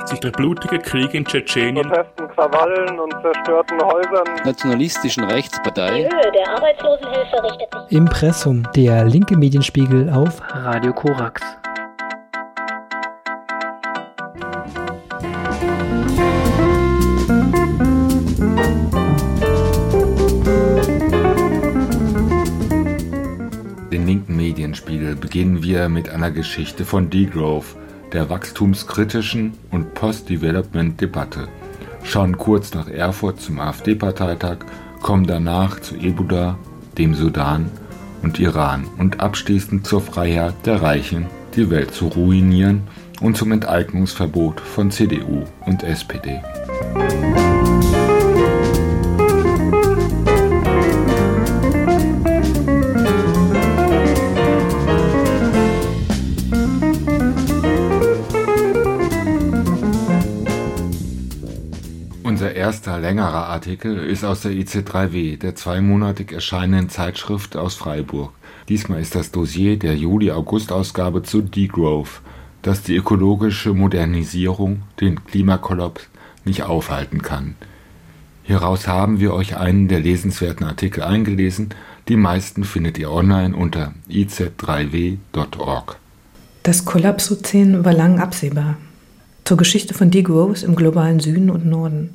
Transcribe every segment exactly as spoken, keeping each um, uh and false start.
sich der blutige Krieg in Tschetschenien, Protesten, Krawallen und zerstörten Häusern, nationalistischen Rechtspartei. Die Höhe der Arbeitslosenhilfe richtet sich. Impressum, der linke Medienspiegel auf Radio Korax. Den linken Medienspiegel beginnen wir mit einer Geschichte von Degrowth, der wachstumskritischen und Post-Development-Debatte. Schon kurz nach Erfurt zum AfD-Parteitag, kommen danach zu Ebuda, dem Sudan und Iran und abschließend zur Freiheit der Reichen, die Welt zu ruinieren und zum Enteignungsverbot von C D U und S P D. Unser erster längerer Artikel ist aus der I Z drei W, der zweimonatig erscheinenden Zeitschrift aus Freiburg. Diesmal ist das Dossier der Juli-August-Ausgabe zu Degrowth, dass die ökologische Modernisierung den Klimakollaps nicht aufhalten kann. Hieraus haben wir euch einen der lesenswerten Artikel eingelesen. Die meisten findet ihr online unter i z drei w punkt org. Das Kollapsozän war lang absehbar. Zur Geschichte von Degrowth im globalen Süden und Norden.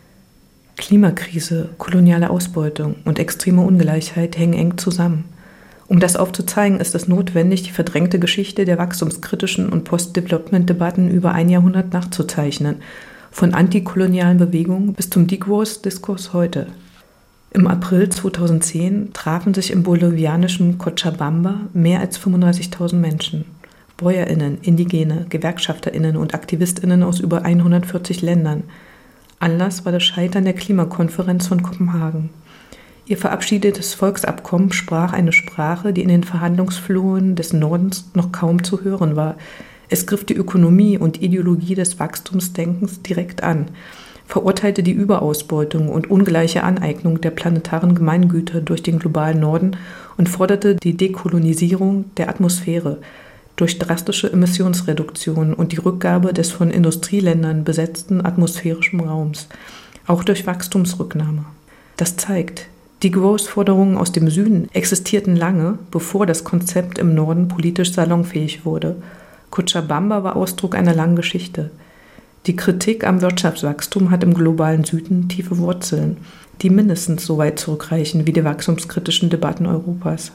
Klimakrise, koloniale Ausbeutung und extreme Ungleichheit hängen eng zusammen. Um das aufzuzeigen, ist es notwendig, die verdrängte Geschichte der wachstumskritischen und Post-Development-Debatten über ein Jahrhundert nachzuzeichnen, von antikolonialen Bewegungen bis zum Degrowth-Diskurs heute. Im April zweitausendzehn trafen sich im bolivianischen Cochabamba mehr als fünfunddreißigtausend Menschen. BäuerInnen, Indigene, GewerkschafterInnen und AktivistInnen aus über hundertvierzig Ländern. Anlass war das Scheitern der Klimakonferenz von Kopenhagen. Ihr verabschiedetes Volksabkommen sprach eine Sprache, die in den Verhandlungsfluren des Nordens noch kaum zu hören war. Es griff die Ökonomie und Ideologie des Wachstumsdenkens direkt an, verurteilte die Überausbeutung und ungleiche Aneignung der planetaren Gemeingüter durch den globalen Norden und forderte die Dekolonisierung der Atmosphäre durch drastische Emissionsreduktion und die Rückgabe des von Industrieländern besetzten atmosphärischen Raums, auch durch Wachstumsrücknahme. Das zeigt, die Degrowth-Forderungen aus dem Süden existierten lange, bevor das Konzept im Norden politisch salonfähig wurde. Cochabamba war Ausdruck einer langen Geschichte. Die Kritik am Wirtschaftswachstum hat im globalen Süden tiefe Wurzeln, die mindestens so weit zurückreichen wie die wachstumskritischen Debatten Europas.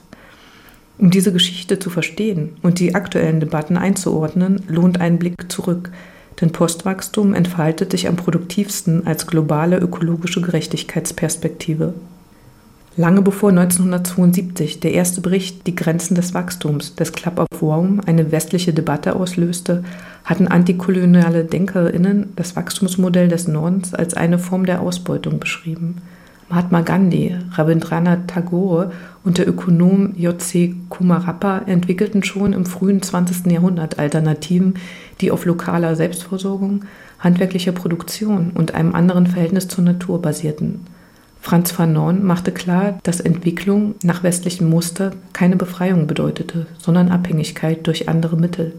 Um diese Geschichte zu verstehen und die aktuellen Debatten einzuordnen, lohnt ein Blick zurück, denn Postwachstum entfaltet sich am produktivsten als globale ökologische Gerechtigkeitsperspektive. Lange bevor neunzehnhundertzweiundsiebzig der erste Bericht Die Grenzen des Wachstums des Club of Rome eine westliche Debatte auslöste, hatten antikoloniale DenkerInnen das Wachstumsmodell des Nordens als eine Form der Ausbeutung beschrieben. Mahatma Gandhi, Rabindranath Tagore und der Ökonom J C Kumarappa entwickelten schon im frühen zwanzigsten Jahrhundert Alternativen, die auf lokaler Selbstversorgung, handwerklicher Produktion und einem anderen Verhältnis zur Natur basierten. Frantz Fanon machte klar, dass Entwicklung nach westlichem Muster keine Befreiung bedeutete, sondern Abhängigkeit durch andere Mittel.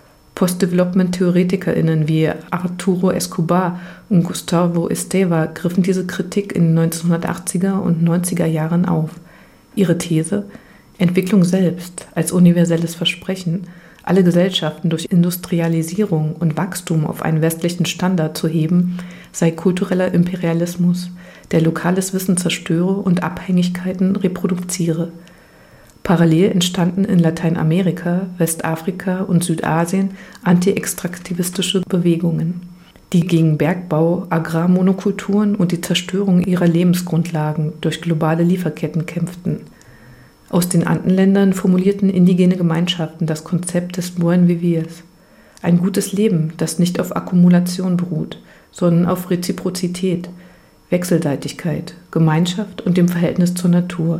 Post-Development-TheoretikerInnen wie Arturo Escobar und Gustavo Esteva griffen diese Kritik in den neunzehnhundertachtziger und neunziger Jahren auf. Ihre These, Entwicklung selbst als universelles Versprechen, alle Gesellschaften durch Industrialisierung und Wachstum auf einen westlichen Standard zu heben, sei kultureller Imperialismus, der lokales Wissen zerstöre und Abhängigkeiten reproduziere. Parallel entstanden in Lateinamerika, Westafrika und Südasien anti-extraktivistische Bewegungen, die gegen Bergbau, Agrarmonokulturen und die Zerstörung ihrer Lebensgrundlagen durch globale Lieferketten kämpften. Aus den Andenländern formulierten indigene Gemeinschaften das Konzept des Buen Viviers, ein gutes Leben, das nicht auf Akkumulation beruht, sondern auf Reziprozität, Wechselseitigkeit, Gemeinschaft und dem Verhältnis zur Natur.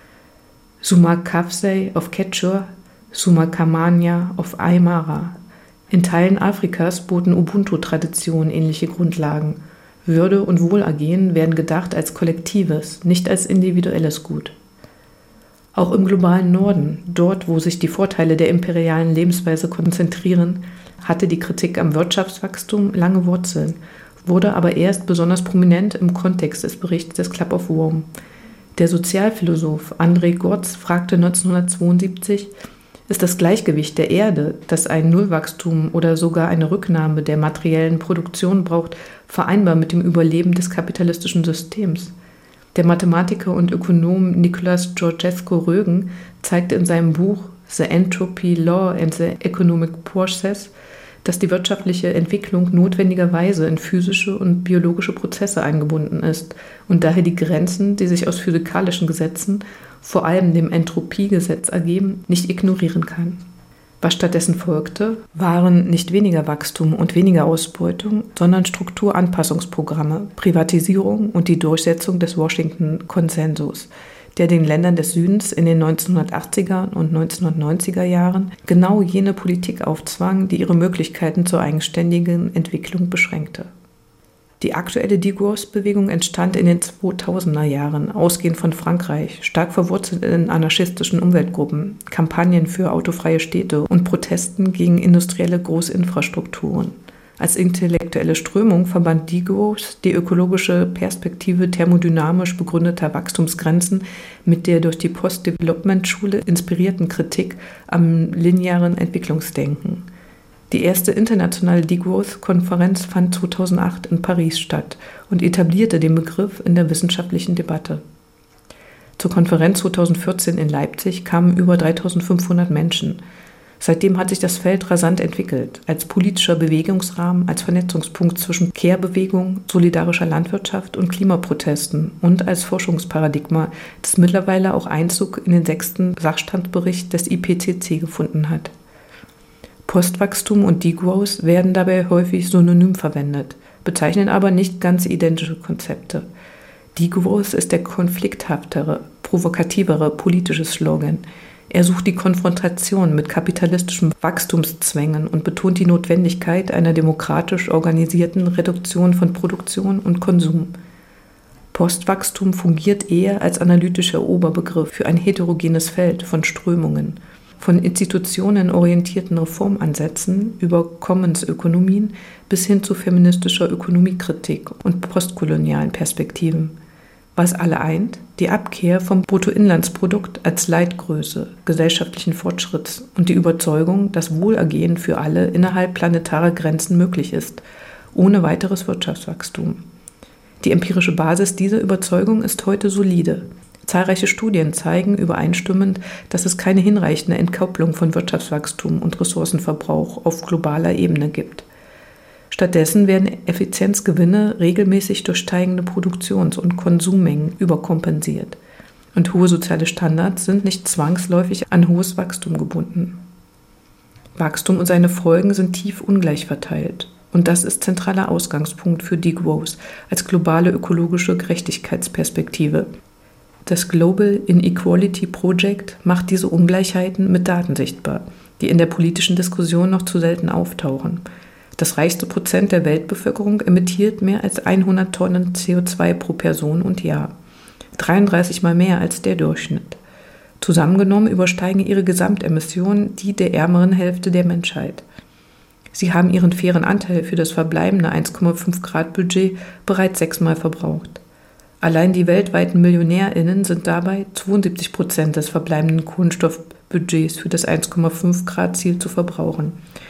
Sumakafsei auf Quechua, Sumakamanya auf Aymara. In Teilen Afrikas boten Ubuntu-Traditionen ähnliche Grundlagen. Würde und Wohlergehen werden gedacht als kollektives, nicht als individuelles Gut. Auch im globalen Norden, dort wo sich die Vorteile der imperialen Lebensweise konzentrieren, hatte die Kritik am Wirtschaftswachstum lange Wurzeln, wurde aber erst besonders prominent im Kontext des Berichts des Club of Rome. Der Sozialphilosoph André Gorz fragte neunzehnhundertzweiundsiebzig, ist das Gleichgewicht der Erde, das ein Nullwachstum oder sogar eine Rücknahme der materiellen Produktion braucht, vereinbar mit dem Überleben des kapitalistischen Systems? Der Mathematiker und Ökonom Nicholas Georgescu-Roegen zeigte in seinem Buch The Entropy Law and the Economic Process, dass die wirtschaftliche Entwicklung notwendigerweise in physische und biologische Prozesse eingebunden ist und daher die Grenzen, die sich aus physikalischen Gesetzen, vor allem dem Entropiegesetz ergeben, nicht ignorieren kann. Was stattdessen folgte, waren nicht weniger Wachstum und weniger Ausbeutung, sondern Strukturanpassungsprogramme, Privatisierung und die Durchsetzung des Washington-Konsensus, der den Ländern des Südens in den neunzehnhundertachtziger und neunzehnhundertneunziger Jahren genau jene Politik aufzwang, die ihre Möglichkeiten zur eigenständigen Entwicklung beschränkte. Die aktuelle Degrowth-Bewegung entstand in den zweitausender Jahren, ausgehend von Frankreich, stark verwurzelt in anarchistischen Umweltgruppen, Kampagnen für autofreie Städte und Protesten gegen industrielle Großinfrastrukturen. Als intellektuelle Strömung verband Degrowth die ökologische Perspektive thermodynamisch begründeter Wachstumsgrenzen mit der durch die Post-Development-Schule inspirierten Kritik am linearen Entwicklungsdenken. Die erste internationale Degrowth-Konferenz fand zweitausendacht in Paris statt und etablierte den Begriff in der wissenschaftlichen Debatte. Zur Konferenz zweitausendvierzehn in Leipzig kamen über dreitausendfünfhundert Menschen. Seitdem hat sich das Feld rasant entwickelt, als politischer Bewegungsrahmen, als Vernetzungspunkt zwischen Care-Bewegung, solidarischer Landwirtschaft und Klimaprotesten und als Forschungsparadigma, das mittlerweile auch Einzug in den sechsten Sachstandsbericht des I P C C gefunden hat. Postwachstum und Degrowth werden dabei häufig synonym verwendet, bezeichnen aber nicht ganz identische Konzepte. Degrowth ist der konflikthaftere, provokativere politische Slogan. Er sucht die Konfrontation mit kapitalistischen Wachstumszwängen und betont die Notwendigkeit einer demokratisch organisierten Reduktion von Produktion und Konsum. Postwachstum fungiert eher als analytischer Oberbegriff für ein heterogenes Feld von Strömungen, von institutionenorientierten Reformansätzen über Commons-Ökonomien bis hin zu feministischer Ökonomiekritik und postkolonialen Perspektiven. Was alle eint? Die Abkehr vom Bruttoinlandsprodukt als Leitgröße gesellschaftlichen Fortschritts und die Überzeugung, dass Wohlergehen für alle innerhalb planetarer Grenzen möglich ist, ohne weiteres Wirtschaftswachstum. Die empirische Basis dieser Überzeugung ist heute solide. Zahlreiche Studien zeigen übereinstimmend, dass es keine hinreichende Entkopplung von Wirtschaftswachstum und Ressourcenverbrauch auf globaler Ebene gibt. Stattdessen werden Effizienzgewinne regelmäßig durch steigende Produktions- und Konsummengen überkompensiert. Und hohe soziale Standards sind nicht zwangsläufig an hohes Wachstum gebunden. Wachstum und seine Folgen sind tief ungleich verteilt. Und das ist zentraler Ausgangspunkt für Degrowth als globale ökologische Gerechtigkeitsperspektive. Das Global Inequality Project macht diese Ungleichheiten mit Daten sichtbar, die in der politischen Diskussion noch zu selten auftauchen. Das reichste Prozent der Weltbevölkerung emittiert mehr als hundert Tonnen C O zwei pro Person und Jahr, dreiunddreißig Mal mehr als der Durchschnitt. Zusammengenommen übersteigen ihre Gesamtemissionen die der ärmeren Hälfte der Menschheit. Sie haben ihren fairen Anteil für das verbleibende eins Komma fünf Grad Budget bereits sechsmal verbraucht. Allein die weltweiten MillionärInnen sind dabei, zweiundsiebzig Prozent des verbleibenden Kohlenstoffbudgets für das eins Komma fünf Grad Ziel zu verbrauchen.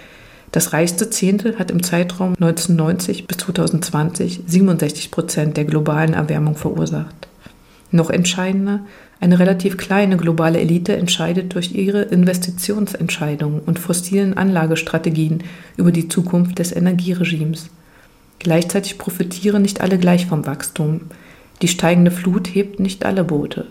Das reichste Zehntel hat im Zeitraum neunzehnhundertneunzig bis zweitausendzwanzig siebenundsechzig Prozent der globalen Erwärmung verursacht. Noch entscheidender, eine relativ kleine globale Elite entscheidet durch ihre Investitionsentscheidungen und fossilen Anlagestrategien über die Zukunft des Energieregimes. Gleichzeitig profitieren nicht alle gleich vom Wachstum. Die steigende Flut hebt nicht alle Boote.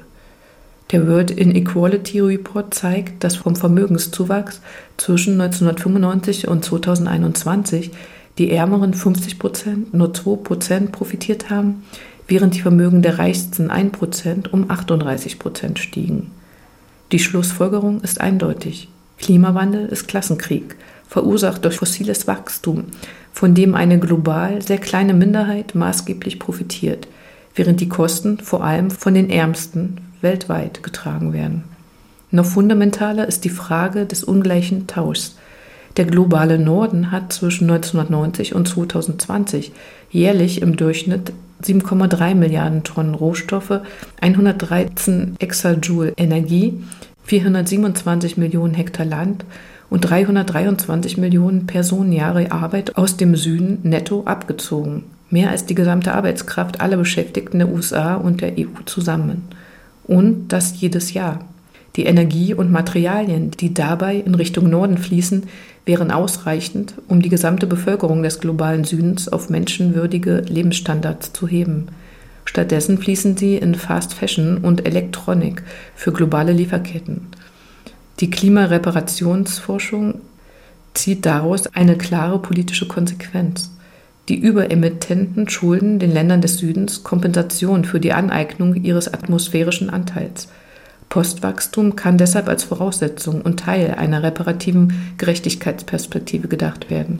Der World Inequality Report zeigt, dass vom Vermögenszuwachs zwischen neunzehnhundertfünfundneunzig und zweitausendeinundzwanzig die ärmeren fünfzig Prozent nur zwei Prozent profitiert haben, während die Vermögen der reichsten ein Prozent um achtunddreißig Prozent stiegen. Die Schlussfolgerung ist eindeutig. Klimawandel ist Klassenkrieg, verursacht durch fossiles Wachstum, von dem eine global sehr kleine Minderheit maßgeblich profitiert, während die Kosten vor allem von den Ärmsten weltweit getragen werden. Noch fundamentaler ist die Frage des ungleichen Tauschs. Der globale Norden hat zwischen neunzehnhundertneunzig und zweitausendzwanzig jährlich im Durchschnitt sieben Komma drei Milliarden Tonnen Rohstoffe, hundertdreizehn Exajoule Energie, vierhundertsiebenundzwanzig Millionen Hektar Land und dreihundertdreiundzwanzig Millionen Personenjahre Arbeit aus dem Süden netto abgezogen. Mehr als die gesamte Arbeitskraft aller Beschäftigten der U S A und der E U zusammen. Und das jedes Jahr. Die Energie und Materialien, die dabei in Richtung Norden fließen, wären ausreichend, um die gesamte Bevölkerung des globalen Südens auf menschenwürdige Lebensstandards zu heben. Stattdessen fließen sie in Fast Fashion und Elektronik für globale Lieferketten. Die Klimareparationsforschung zieht daraus eine klare politische Konsequenz. Die überemittenten schulden den Ländern des Südens Kompensation für die Aneignung ihres atmosphärischen Anteils. Postwachstum kann deshalb als Voraussetzung und Teil einer reparativen Gerechtigkeitsperspektive gedacht werden.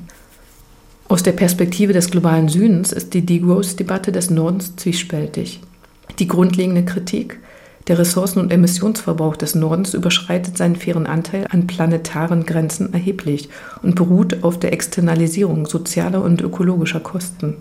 Aus der Perspektive des globalen Südens ist die Degrowth-Debatte des Nordens zwiespältig. Die grundlegende Kritik: Der Ressourcen- und Emissionsverbrauch des Nordens überschreitet seinen fairen Anteil an planetaren Grenzen erheblich und beruht auf der Externalisierung sozialer und ökologischer Kosten.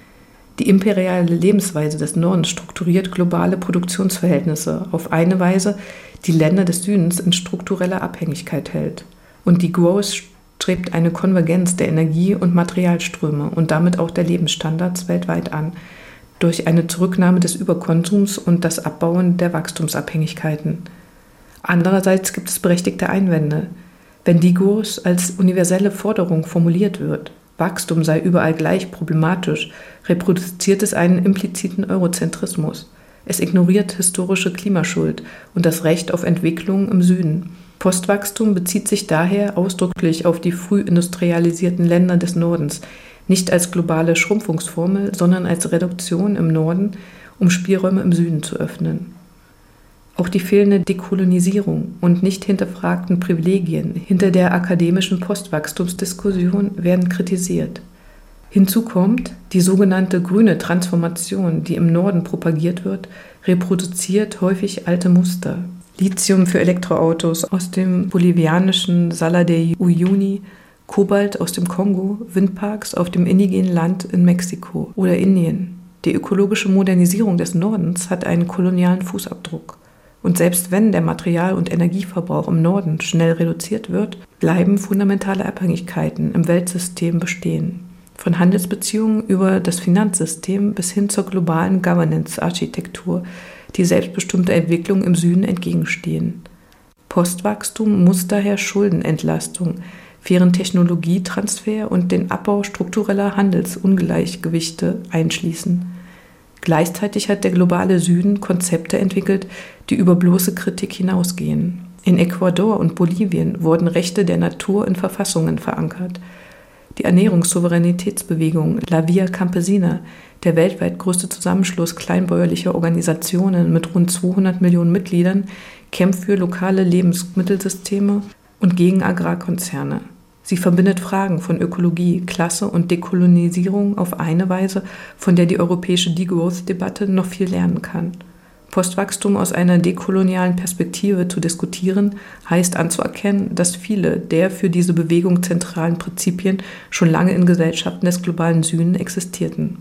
Die imperiale Lebensweise des Nordens strukturiert globale Produktionsverhältnisse auf eine Weise, die Länder des Südens in struktureller Abhängigkeit hält. Und die Growth strebt eine Konvergenz der Energie- und Materialströme und damit auch der Lebensstandards weltweit an, durch eine Zurücknahme des Überkonsums und das Abbauen der Wachstumsabhängigkeiten. Andererseits gibt es berechtigte Einwände. Wenn die Growth als universelle Forderung formuliert wird, Wachstum sei überall gleich problematisch, reproduziert es einen impliziten Eurozentrismus. Es ignoriert historische Klimaschuld und das Recht auf Entwicklung im Süden. Postwachstum bezieht sich daher ausdrücklich auf die früh industrialisierten Länder des Nordens, nicht als globale Schrumpfungsformel, sondern als Reduktion im Norden, um Spielräume im Süden zu öffnen. Auch die fehlende Dekolonisierung und nicht hinterfragten Privilegien hinter der akademischen Postwachstumsdiskussion werden kritisiert. Hinzu kommt, die sogenannte grüne Transformation, die im Norden propagiert wird, reproduziert häufig alte Muster. Lithium für Elektroautos aus dem bolivianischen Salar de Uyuni, Kobalt aus dem Kongo, Windparks auf dem indigenen Land in Mexiko oder Indien. Die ökologische Modernisierung des Nordens hat einen kolonialen Fußabdruck. Und selbst wenn der Material- und Energieverbrauch im Norden schnell reduziert wird, bleiben fundamentale Abhängigkeiten im Weltsystem bestehen. Von Handelsbeziehungen über das Finanzsystem bis hin zur globalen Governance-Architektur, die selbstbestimmter Entwicklung im Süden entgegenstehen. Postwachstum muss daher Schuldenentlastung, fairen Technologietransfer und den Abbau struktureller Handelsungleichgewichte einschließen. Gleichzeitig hat der globale Süden Konzepte entwickelt, die über bloße Kritik hinausgehen. In Ecuador und Bolivien wurden Rechte der Natur in Verfassungen verankert. Die Ernährungssouveränitätsbewegung La Via Campesina, der weltweit größte Zusammenschluss kleinbäuerlicher Organisationen mit rund zweihundert Millionen Mitgliedern, kämpft für lokale Lebensmittelsysteme und gegen Agrarkonzerne. Sie verbindet Fragen von Ökologie, Klasse und Dekolonisierung auf eine Weise, von der die europäische Degrowth-Debatte noch viel lernen kann. Postwachstum aus einer dekolonialen Perspektive zu diskutieren, heißt anzuerkennen, dass viele der für diese Bewegung zentralen Prinzipien schon lange in Gesellschaften des globalen Süden existierten.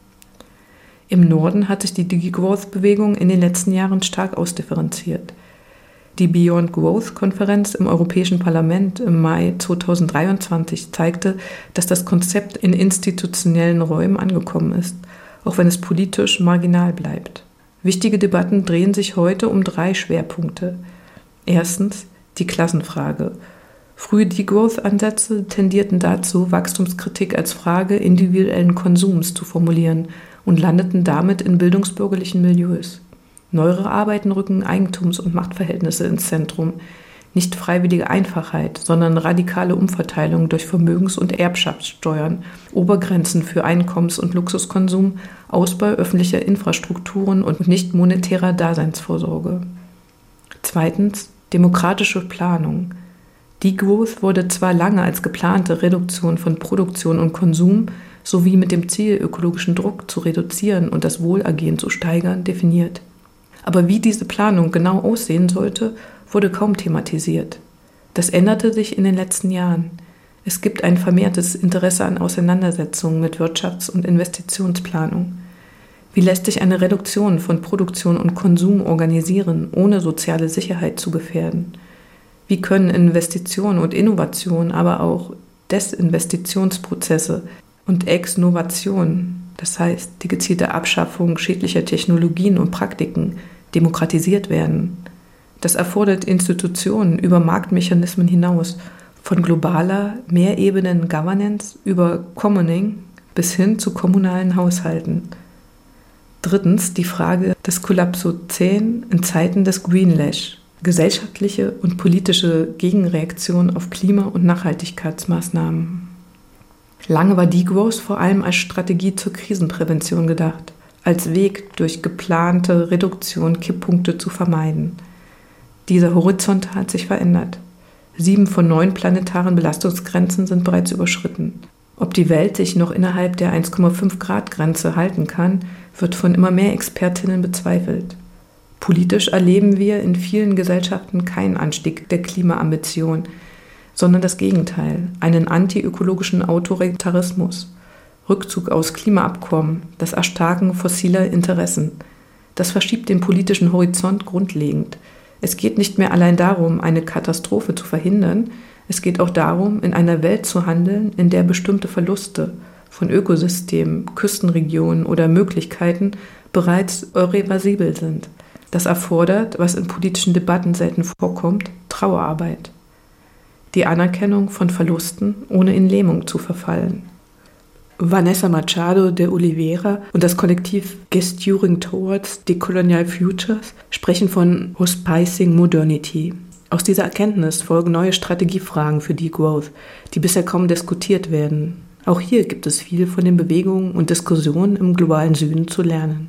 Im Norden hat sich die Degrowth-Bewegung in den letzten Jahren stark ausdifferenziert. Die Beyond Growth-Konferenz im Europäischen Parlament im Mai zweitausenddreiundzwanzig zeigte, dass das Konzept in institutionellen Räumen angekommen ist, auch wenn es politisch marginal bleibt. Wichtige Debatten drehen sich heute um drei Schwerpunkte. Erstens die Klassenfrage. Frühe Degrowth-Ansätze tendierten dazu, Wachstumskritik als Frage individuellen Konsums zu formulieren und landeten damit in bildungsbürgerlichen Milieus. Neuere Arbeiten rücken Eigentums- und Machtverhältnisse ins Zentrum. Nicht freiwillige Einfachheit, sondern radikale Umverteilung durch Vermögens- und Erbschaftssteuern, Obergrenzen für Einkommens- und Luxuskonsum, Ausbau öffentlicher Infrastrukturen und nicht monetärer Daseinsvorsorge. Zweitens, demokratische Planung. Degrowth wurde zwar lange als geplante Reduktion von Produktion und Konsum sowie mit dem Ziel, ökologischen Druck zu reduzieren und das Wohlergehen zu steigern, definiert. Aber wie diese Planung genau aussehen sollte, wurde kaum thematisiert. Das änderte sich in den letzten Jahren. Es gibt ein vermehrtes Interesse an Auseinandersetzungen mit Wirtschafts- und Investitionsplanung. Wie lässt sich eine Reduktion von Produktion und Konsum organisieren, ohne soziale Sicherheit zu gefährden? Wie können Investitionen und Innovation, aber auch Desinvestitionsprozesse und Exnovation, das heißt die gezielte Abschaffung schädlicher Technologien und Praktiken, demokratisiert werden? Das erfordert Institutionen über Marktmechanismen hinaus, von globaler, Mehrebenen-Governance über Commoning bis hin zu kommunalen Haushalten. Drittens die Frage des Kollapsozän in Zeiten des Greenlash, gesellschaftliche und politische Gegenreaktion auf Klima- und Nachhaltigkeitsmaßnahmen. Lange war Degrowth vor allem als Strategie zur Krisenprävention gedacht, als Weg durch geplante Reduktion Kipppunkte zu vermeiden. Dieser Horizont hat sich verändert. Sieben von neun planetaren Belastungsgrenzen sind bereits überschritten. Ob die Welt sich noch innerhalb der eins Komma fünf Grad Grenze halten kann, wird von immer mehr Expertinnen bezweifelt. Politisch erleben wir in vielen Gesellschaften keinen Anstieg der Klimaambition, sondern das Gegenteil, einen antiökologischen Autoritarismus, Rückzug aus Klimaabkommen, das Erstarken fossiler Interessen. Das verschiebt den politischen Horizont grundlegend. Es geht nicht mehr allein darum, eine Katastrophe zu verhindern, es geht auch darum, in einer Welt zu handeln, in der bestimmte Verluste von Ökosystemen, Küstenregionen oder Möglichkeiten bereits irreversibel sind. Das erfordert, was in politischen Debatten selten vorkommt, Trauerarbeit. Die Anerkennung von Verlusten, ohne in Lähmung zu verfallen. Vanessa Machado de Oliveira und das Kollektiv Gesturing Towards Decolonial Futures sprechen von Hospicing Modernity. Aus dieser Erkenntnis folgen neue Strategiefragen für Degrowth, die bisher kaum diskutiert werden. Auch hier gibt es viel von den Bewegungen und Diskussionen im globalen Süden zu lernen.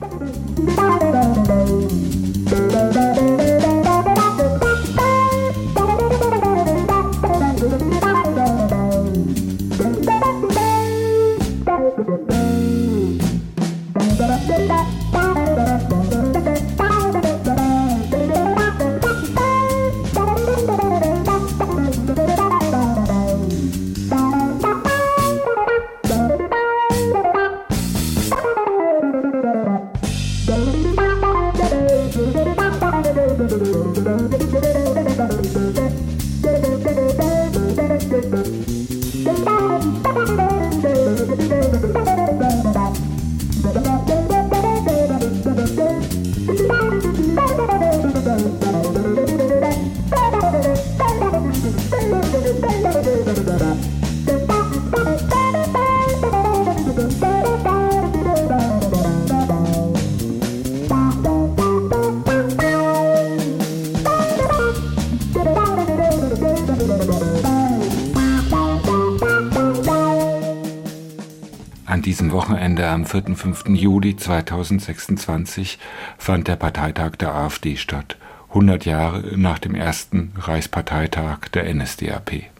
An diesem Wochenende am vierten und fünften Juli zweitausendsechsundzwanzig fand der Parteitag der AfD statt, hundert Jahre nach dem ersten Reichsparteitag der N S D A P.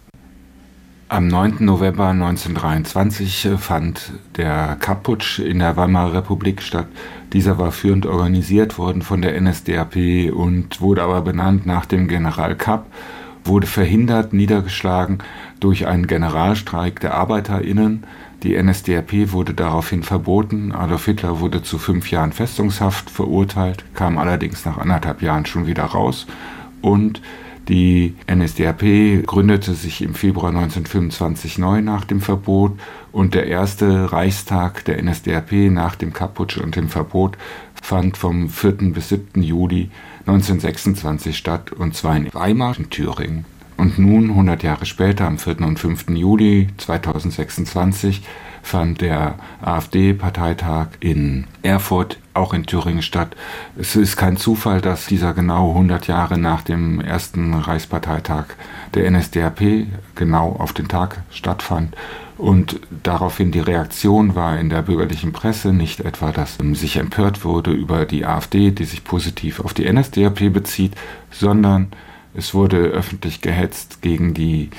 Am neunten November neunzehnhundertdreiundzwanzig fand der Kapp-Putsch in der Weimarer Republik statt. Dieser war führend organisiert worden von der N S D A P und wurde aber benannt nach dem General Kapp, wurde verhindert, niedergeschlagen durch einen Generalstreik der ArbeiterInnen. Die N S D A P wurde daraufhin verboten. Adolf Hitler wurde zu fünf Jahren Festungshaft verurteilt, kam allerdings nach anderthalb Jahren schon wieder raus. Und die N S D A P gründete sich im Februar neunzehnhundertfünfundzwanzig neu nach dem Verbot. Und der erste Reichstag der N S D A P nach dem Kapp-Putsch und dem Verbot fand vom vierten bis siebten Juli neunzehnhundertsechsundzwanzig statt, und zwar in Weimar in Thüringen. Und nun, hundert Jahre später, am vierten und fünften Juli zweitausendsechsundzwanzig, fand der AfD-Parteitag in Erfurt, auch in Thüringen, statt. Es ist kein Zufall, dass dieser genau hundert Jahre nach dem ersten Reichsparteitag der N S D A P genau auf den Tag stattfand. Und daraufhin die Reaktion war in der bürgerlichen Presse nicht etwa, dass sich empört wurde über die AfD, die sich positiv auf die N S D A P bezieht, sondern es wurde öffentlich gehetzt gegen die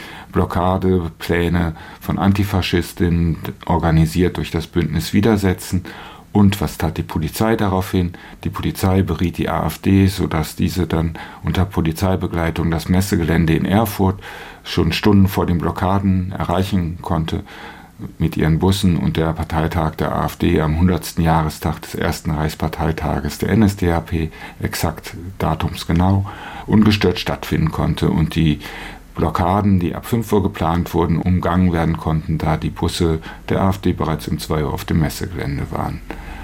Blockadepläne von Antifaschistinnen, organisiert durch das Bündnis Widersetzen. Und was tat die Polizei daraufhin? Die Polizei beriet die AfD, sodass diese dann unter Polizeibegleitung das Messegelände in Erfurt schon Stunden vor den Blockaden erreichen konnte mit ihren Bussen, und der Parteitag der AfD am hundertsten Jahrestag des ersten Reichsparteitages der N S D A P, exakt datumsgenau, ungestört stattfinden konnte und die Blockaden, die ab fünf Uhr geplant wurden, umgangen werden konnten, da die Busse der AfD bereits um zwei Uhr auf dem Messegelände waren.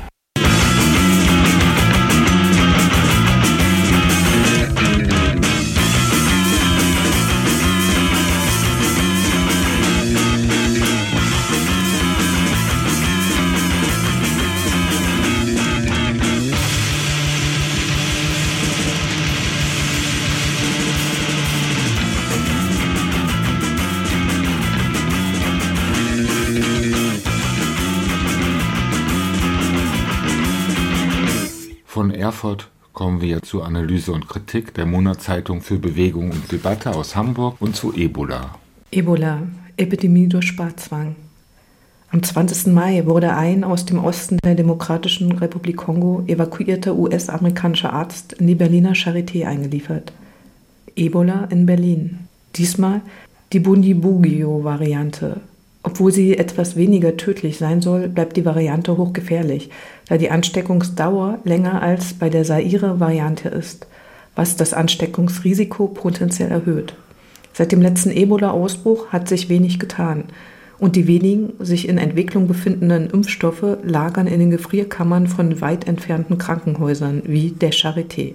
Von Erfurt kommen wir zu Analyse und Kritik der Monatszeitung für Bewegung und Debatte aus Hamburg und zu Ebola. Ebola, Epidemie durch Sparzwang. Am zwanzigsten Mai wurde ein aus dem Osten der Demokratischen Republik Kongo evakuierter U S-amerikanischer Arzt in die Berliner Charité eingeliefert. Ebola in Berlin. Diesmal die Bundibugyo-Variante. Obwohl sie etwas weniger tödlich sein soll, bleibt die Variante hochgefährlich, da die Ansteckungsdauer länger als bei der Zaire-Variante ist, was das Ansteckungsrisiko potenziell erhöht. Seit dem letzten Ebola-Ausbruch hat sich wenig getan und die wenigen sich in Entwicklung befindenden Impfstoffe lagern in den Gefrierkammern von weit entfernten Krankenhäusern wie der Charité.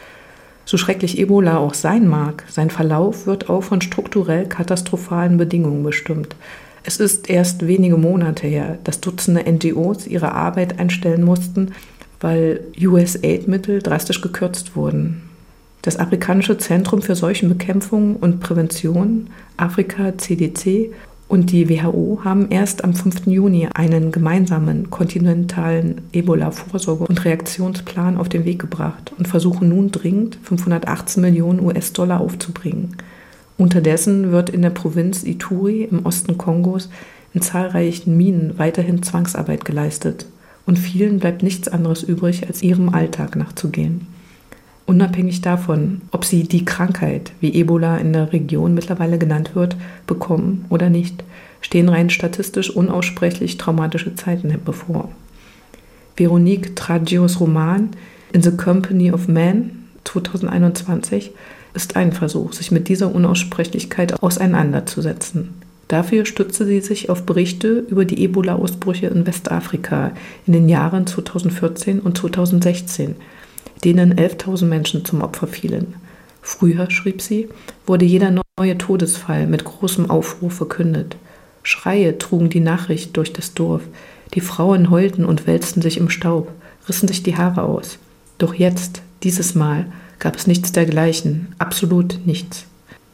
So schrecklich Ebola auch sein mag, sein Verlauf wird auch von strukturell katastrophalen Bedingungen bestimmt. Es ist erst wenige Monate her, dass Dutzende N G Os ihre Arbeit einstellen mussten, weil U S-Aid-Mittel drastisch gekürzt wurden. Das Afrikanische Zentrum für Seuchenbekämpfung und Prävention, Afrika C D C, und die W H O haben erst am fünften Juni einen gemeinsamen kontinentalen Ebola-Vorsorge- und Reaktionsplan auf den Weg gebracht und versuchen nun dringend fünfhundertachtzehn Millionen U S-Dollar aufzubringen. Unterdessen wird in der Provinz Ituri im Osten Kongos in zahlreichen Minen weiterhin Zwangsarbeit geleistet und vielen bleibt nichts anderes übrig, als ihrem Alltag nachzugehen. Unabhängig davon, ob sie die Krankheit, wie Ebola in der Region mittlerweile genannt wird, bekommen oder nicht, stehen rein statistisch unaussprechlich traumatische Zeiten bevor. Veronique Traggios Roman In the Company of Man zweitausendeinundzwanzig ist ein Versuch, sich mit dieser Unaussprechlichkeit auseinanderzusetzen. Dafür stützte sie sich auf Berichte über die Ebola-Ausbrüche in Westafrika in den Jahren zweitausendvierzehn und zweitausendsechzehn, denen elftausend Menschen zum Opfer fielen. Früher, schrieb sie, wurde jeder neue Todesfall mit großem Aufruhr verkündet. Schreie trugen die Nachricht durch das Dorf. Die Frauen heulten und wälzten sich im Staub, rissen sich die Haare aus. Doch jetzt, dieses Mal, gab es nichts dergleichen, absolut nichts.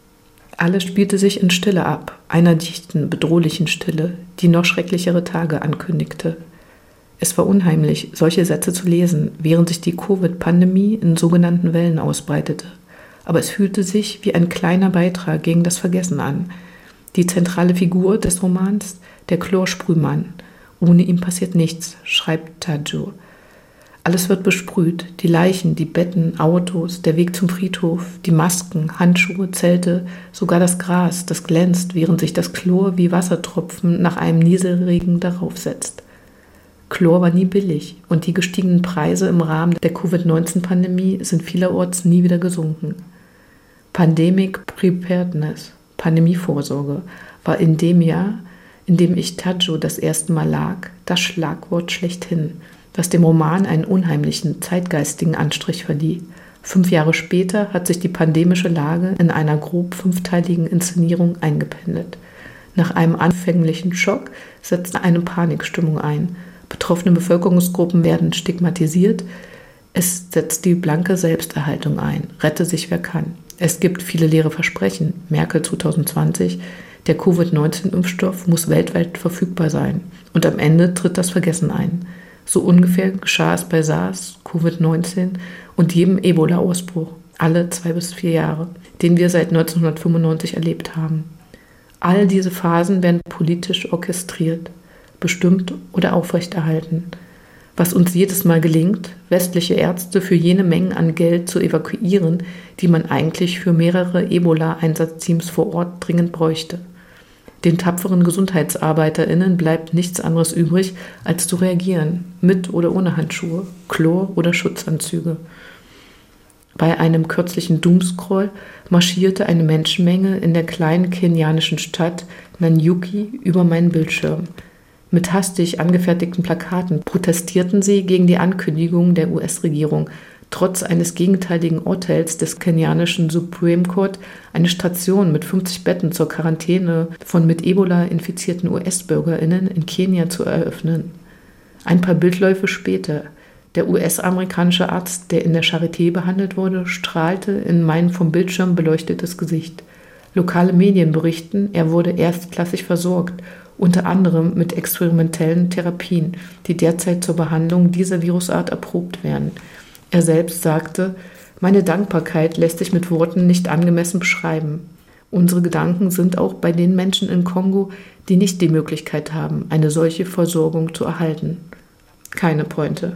Alles spielte sich in Stille ab, einer dichten, bedrohlichen Stille, die noch schrecklichere Tage ankündigte. Es war unheimlich, solche Sätze zu lesen, während sich die Covid-Pandemie in sogenannten Wellen ausbreitete. Aber es fühlte sich wie ein kleiner Beitrag gegen das Vergessen an. Die zentrale Figur des Romans, der Chlorsprühmann. Ohne ihn passiert nichts, schreibt Taggio. Alles wird besprüht, die Leichen, die Betten, Autos, der Weg zum Friedhof, die Masken, Handschuhe, Zelte, sogar das Gras, das glänzt, während sich das Chlor wie Wassertropfen nach einem Nieselregen darauf setzt. Chlor war nie billig und die gestiegenen Preise im Rahmen der Covid neunzehn Pandemie sind vielerorts nie wieder gesunken. Pandemic Preparedness, Pandemievorsorge, war in dem Jahr, in dem ich Taggio das erste Mal lag, das Schlagwort schlechthin, das dem Roman einen unheimlichen, zeitgeistigen Anstrich verlieh. Fünf Jahre später hat sich die pandemische Lage in einer grob fünfteiligen Inszenierung eingependelt. Nach einem anfänglichen Schock setzt eine Panikstimmung ein. Betroffene Bevölkerungsgruppen werden stigmatisiert. Es setzt die blanke Selbsterhaltung ein. Rette sich, wer kann. Es gibt viele leere Versprechen. Merkel zweitausendzwanzig. Der Covid neunzehn Impfstoff muss weltweit verfügbar sein. Und am Ende tritt das Vergessen ein. So ungefähr geschah es bei SARS, Covid neunzehn und jedem Ebola-Ausbruch, alle zwei bis vier Jahre, den wir seit neunzehnhundertfünfundneunzig erlebt haben. All diese Phasen werden politisch orchestriert, bestimmt oder aufrechterhalten. Was uns jedes Mal gelingt, westliche Ärzte für jene Mengen an Geld zu evakuieren, die man eigentlich für mehrere Ebola-Einsatzteams vor Ort dringend bräuchte. Den tapferen GesundheitsarbeiterInnen bleibt nichts anderes übrig, als zu reagieren, mit oder ohne Handschuhe, Chlor oder Schutzanzüge. Bei einem kürzlichen Doomscroll marschierte eine Menschenmenge in der kleinen kenianischen Stadt Nanyuki über meinen Bildschirm. Mit hastig angefertigten Plakaten protestierten sie gegen die Ankündigung der U S-Regierung, trotz eines gegenteiligen Urteils des kenianischen Supreme Court eine Station mit fünfzig Betten zur Quarantäne von mit Ebola infizierten U S-BürgerInnen in Kenia zu eröffnen. Ein paar Bildläufe später: Der U S-amerikanische Arzt, der in der Charité behandelt wurde, strahlte in mein vom Bildschirm beleuchtetes Gesicht. Lokale Medien berichten, er wurde erstklassig versorgt, unter anderem mit experimentellen Therapien, die derzeit zur Behandlung dieser Virusart erprobt werden. Er selbst sagte: Meine Dankbarkeit lässt sich mit Worten nicht angemessen beschreiben. Unsere Gedanken sind auch bei den Menschen in Kongo, die nicht die Möglichkeit haben, eine solche Versorgung zu erhalten. Keine Pointe.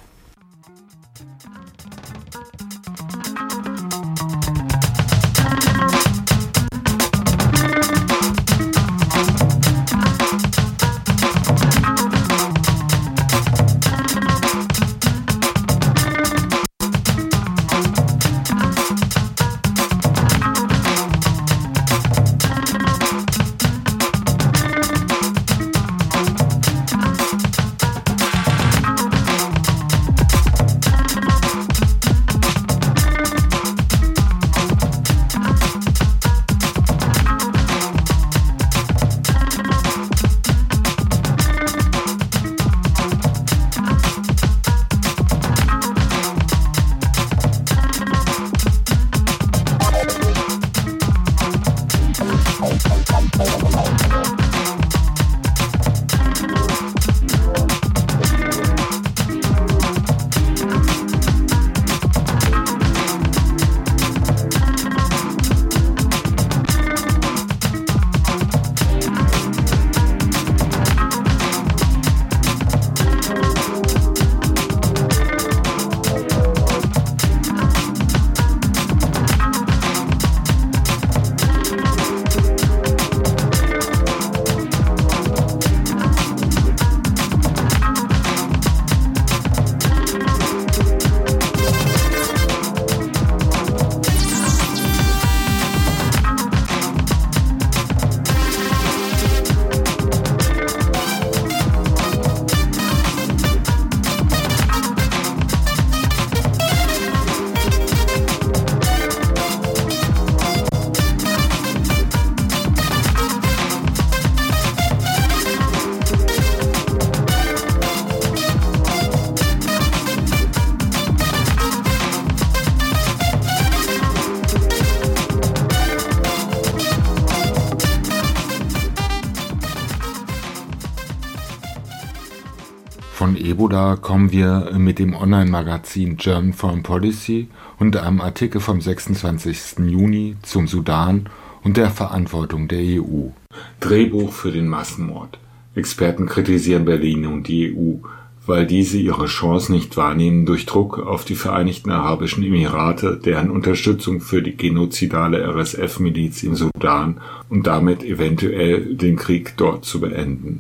Von Ebola kommen wir mit dem Online-Magazin German Foreign Policy und einem Artikel vom sechsundzwanzigsten Juni zum Sudan und der Verantwortung der E U. Drehbuch für den Massenmord. Experten kritisieren Berlin und die E U, weil diese ihre Chance nicht wahrnehmen, durch Druck auf die Vereinigten Arabischen Emirate deren Unterstützung für die genozidale R S F-Miliz im Sudan und damit eventuell den Krieg dort zu beenden.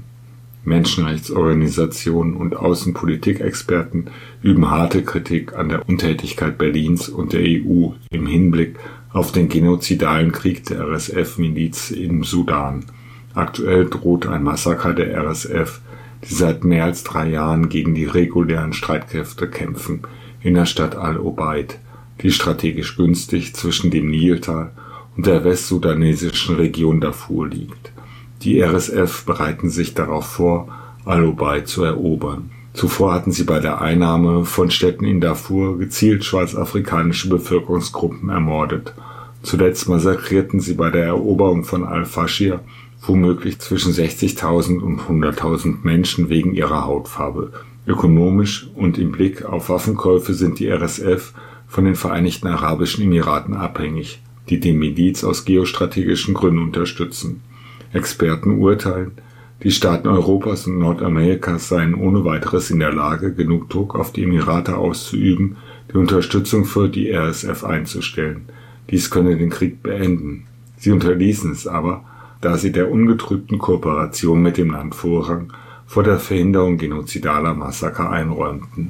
Menschenrechtsorganisationen und Außenpolitikexperten üben harte Kritik an der Untätigkeit Berlins und der E U im Hinblick auf den genozidalen Krieg der R S F-Miliz im Sudan. Aktuell droht ein Massaker der R S F, die seit mehr als drei Jahren gegen die regulären Streitkräfte kämpfen, in der Stadt Al-Obeid, die strategisch günstig zwischen dem Niltal und der westsudanesischen Region Darfur liegt. Die R S F bereiten sich darauf vor, Al-Obeid zu erobern. Zuvor hatten sie bei der Einnahme von Städten in Darfur gezielt schwarzafrikanische Bevölkerungsgruppen ermordet. Zuletzt massakrierten sie bei der Eroberung von Al-Faschir womöglich zwischen sechzigtausend und hunderttausend Menschen wegen ihrer Hautfarbe. Ökonomisch und im Blick auf Waffenkäufe sind die R S F von den Vereinigten Arabischen Emiraten abhängig, die die Miliz aus geostrategischen Gründen unterstützen. Experten urteilen, Die Staaten Europas und Nordamerikas seien ohne weiteres in der Lage, genug Druck auf die Emirate auszuüben, die Unterstützung für die R S F einzustellen. Dies könne den Krieg beenden. Sie unterließen es aber, da sie der ungetrübten Kooperation mit dem Land Vorrang vor der Verhinderung genozidaler Massaker einräumten.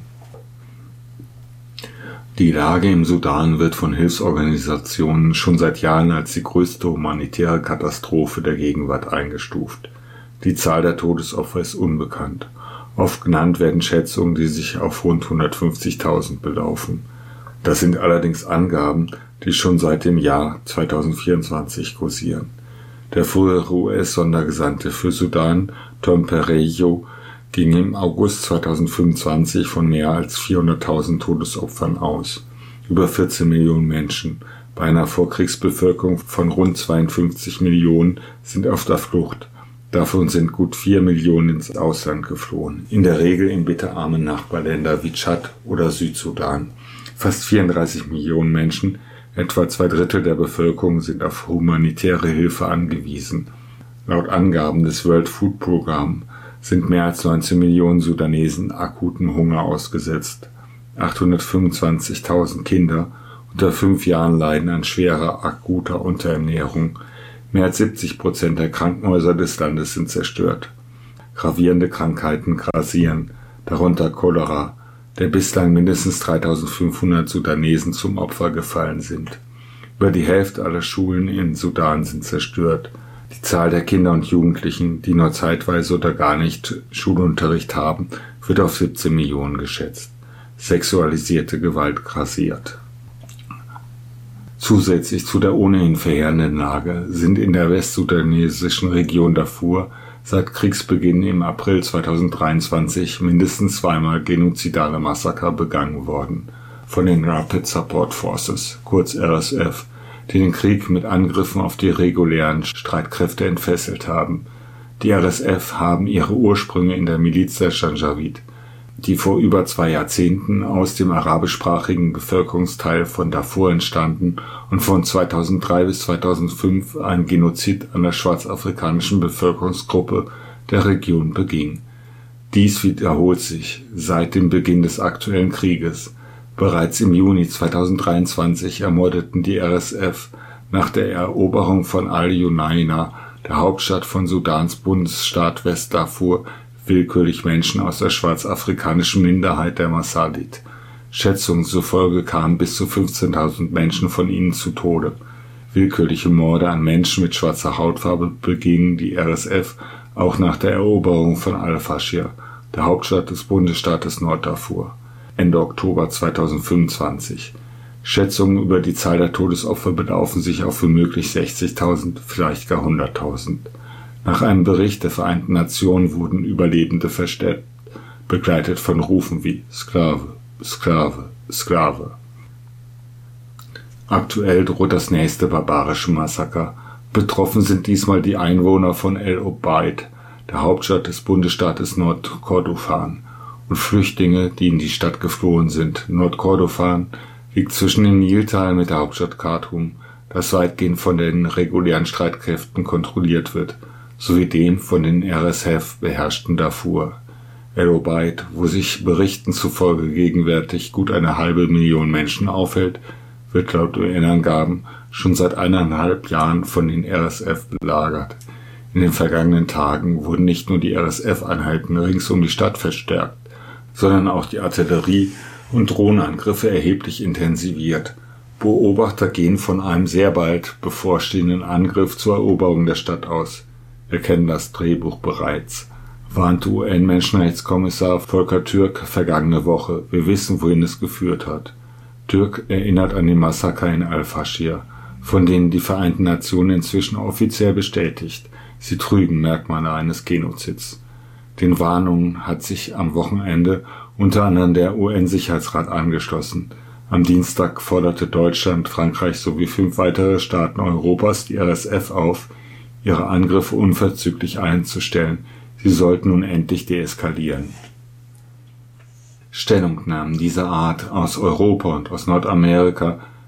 Die Lage im Sudan wird von Hilfsorganisationen schon seit Jahren als die größte humanitäre Katastrophe der Gegenwart eingestuft. Die Zahl der Todesopfer ist unbekannt. Oft genannt werden Schätzungen, die sich auf rund hundertfünfzigtausend belaufen. Das sind allerdings Angaben, die schon seit dem Jahr zweitausendvierundzwanzig kursieren. Der frühere U S-Sondergesandte für Sudan, Tom Perello, ging im August zweitausendfünfundzwanzig von mehr als vierhunderttausend Todesopfern aus. Über vierzehn Millionen Menschen bei einer Vorkriegsbevölkerung von rund zweiundfünfzig Millionen sind auf der Flucht. Davon sind gut vier Millionen ins Ausland geflohen, in der Regel in bitterarmen Nachbarländer wie Tschad oder Südsudan. Fast vierunddreißig Millionen Menschen, etwa zwei Drittel der Bevölkerung, sind auf humanitäre Hilfe angewiesen. Laut Angaben des World Food Programme sind mehr als neunzehn Millionen Sudanesen akuten Hunger ausgesetzt. achthundertfünfundzwanzigtausend Kinder unter fünf Jahren leiden an schwerer, akuter Unterernährung. Mehr als siebzig Prozent der Krankenhäuser des Landes sind zerstört. Gravierende Krankheiten grassieren, darunter Cholera, der bislang mindestens dreitausendfünfhundert Sudanesen zum Opfer gefallen sind. Über die Hälfte aller Schulen in Sudan sind zerstört. Die Zahl der Kinder und Jugendlichen, die nur zeitweise oder gar nicht Schulunterricht haben, wird auf siebzehn Millionen geschätzt. Sexualisierte Gewalt grassiert. Zusätzlich zu der ohnehin verheerenden Lage sind in der westsudanesischen Region Darfur seit Kriegsbeginn im April zweitausenddreiundzwanzig mindestens zweimal genozidale Massaker begangen worden von den Rapid Support Forces, kurz R S F, die den Krieg mit Angriffen auf die regulären Streitkräfte entfesselt haben. Die R S F haben ihre Ursprünge in der Miliz der Janjaweed, die vor über zwei Jahrzehnten aus dem arabischsprachigen Bevölkerungsteil von Darfur entstanden und von zweitausenddrei bis zweitausendfünf ein Genozid an der schwarzafrikanischen Bevölkerungsgruppe der Region beging. Dies wiederholt sich seit dem Beginn des aktuellen Krieges. Bereits im Juni zweitausenddreiundzwanzig ermordeten die R S F nach der Eroberung von Al-Junaina, der Hauptstadt von Sudans Bundesstaat Westdarfur, willkürlich Menschen aus der schwarzafrikanischen Minderheit der Masadit. Schätzungen zufolge kamen bis zu fünfzehntausend Menschen von ihnen zu Tode. Willkürliche Morde an Menschen mit schwarzer Hautfarbe beging die R S F auch nach der Eroberung von Al-Fashir, der Hauptstadt des Bundesstaates Norddarfur, Ende Oktober zweitausendfünfundzwanzig. Schätzungen über die Zahl der Todesopfer belaufen sich auf womöglich sechzigtausend, vielleicht gar hunderttausend. Nach einem Bericht der Vereinten Nationen wurden Überlebende verstärkt, begleitet von Rufen wie Sklave, Sklave, Sklave. Aktuell droht das nächste barbarische Massaker. Betroffen sind diesmal die Einwohner von El Obeid, der Hauptstadt des Bundesstaates Nordkordofan, und Flüchtlinge, die in die Stadt geflohen sind. Nordkordofan liegt zwischen dem Niltal mit der Hauptstadt Khartoum, das weitgehend von den regulären Streitkräften kontrolliert wird, sowie dem von den R S F beherrschten Darfur. El Obeid, wo sich Berichten zufolge gegenwärtig gut eine halbe Million Menschen aufhält, wird laut U N-Angaben schon seit eineinhalb Jahren von den R S F belagert. In den vergangenen Tagen wurden nicht nur die R S F-Einheiten rings um die Stadt verstärkt, sondern auch die Artillerie- und Drohnenangriffe erheblich intensiviert. Beobachter gehen von einem sehr bald bevorstehenden Angriff zur Eroberung der Stadt aus. Wir kennen das Drehbuch bereits, warnte U N-Menschenrechtskommissar Volker Türk vergangene Woche. Wir wissen, wohin es geführt hat. Türk erinnert an den Massaker in Al-Fashir, von denen die Vereinten Nationen inzwischen offiziell bestätigt, sie trügen Merkmale eines Genozids. Den Warnungen hat sich am Wochenende unter anderem der U N-Sicherheitsrat angeschlossen. Am Dienstag forderte Deutschland, Frankreich sowie fünf weitere Staaten Europas die R S F auf, ihre Angriffe unverzüglich einzustellen. Sie sollten nun endlich deeskalieren. Stellungnahmen dieser Art aus Europa und aus Nordamerika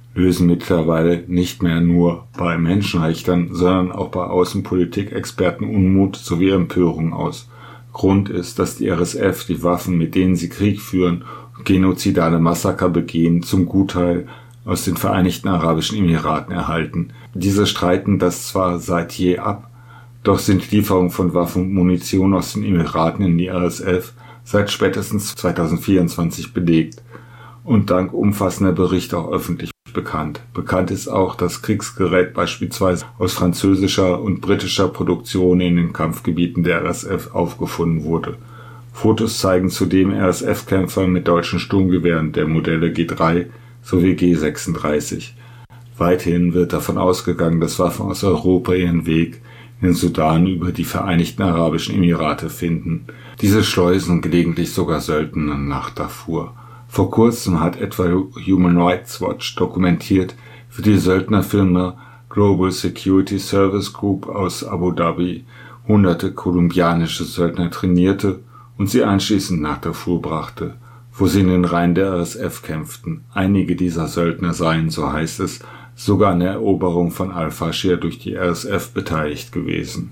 lösen mittlerweile nicht mehr nur bei Menschenrechtlern, sondern auch bei Außenpolitik-Experten Unmut sowie Empörung aus. Grund ist, dass die R S F die Waffen, mit denen sie Krieg führen und genozidale Massaker begehen, zum Gutteil aus den Vereinigten Arabischen Emiraten erhalten. Diese streiten das zwar seit je ab, doch sind Lieferungen von Waffen und Munition aus den Emiraten in die R S F seit spätestens zweitausendvierundzwanzig belegt und dank umfassender Berichte auch öffentlich bekannt. Bekannt ist auch, dass Kriegsgerät beispielsweise aus französischer und britischer Produktion in den Kampfgebieten der R S F aufgefunden wurde. Fotos zeigen zudem R S F-Kämpfer mit deutschen Sturmgewehren der Modelle G drei sowie G sechsunddreißig. Weithin wird davon ausgegangen, dass Waffen aus Europa ihren Weg in den Sudan über die Vereinigten Arabischen Emirate finden. Diese schleusen gelegentlich sogar Söldner nach Darfur. Vor kurzem hat etwa Human Rights Watch dokumentiert, wie die Söldnerfirma Global Security Service Group aus Abu Dhabi hunderte kolumbianische Söldner trainierte und sie anschließend nach Darfur brachte, wo sie in den Reihen der R S F kämpften. Einige dieser Söldner seien, so heißt es, sogar an der Eroberung von Al-Fashir durch die R S F beteiligt gewesen.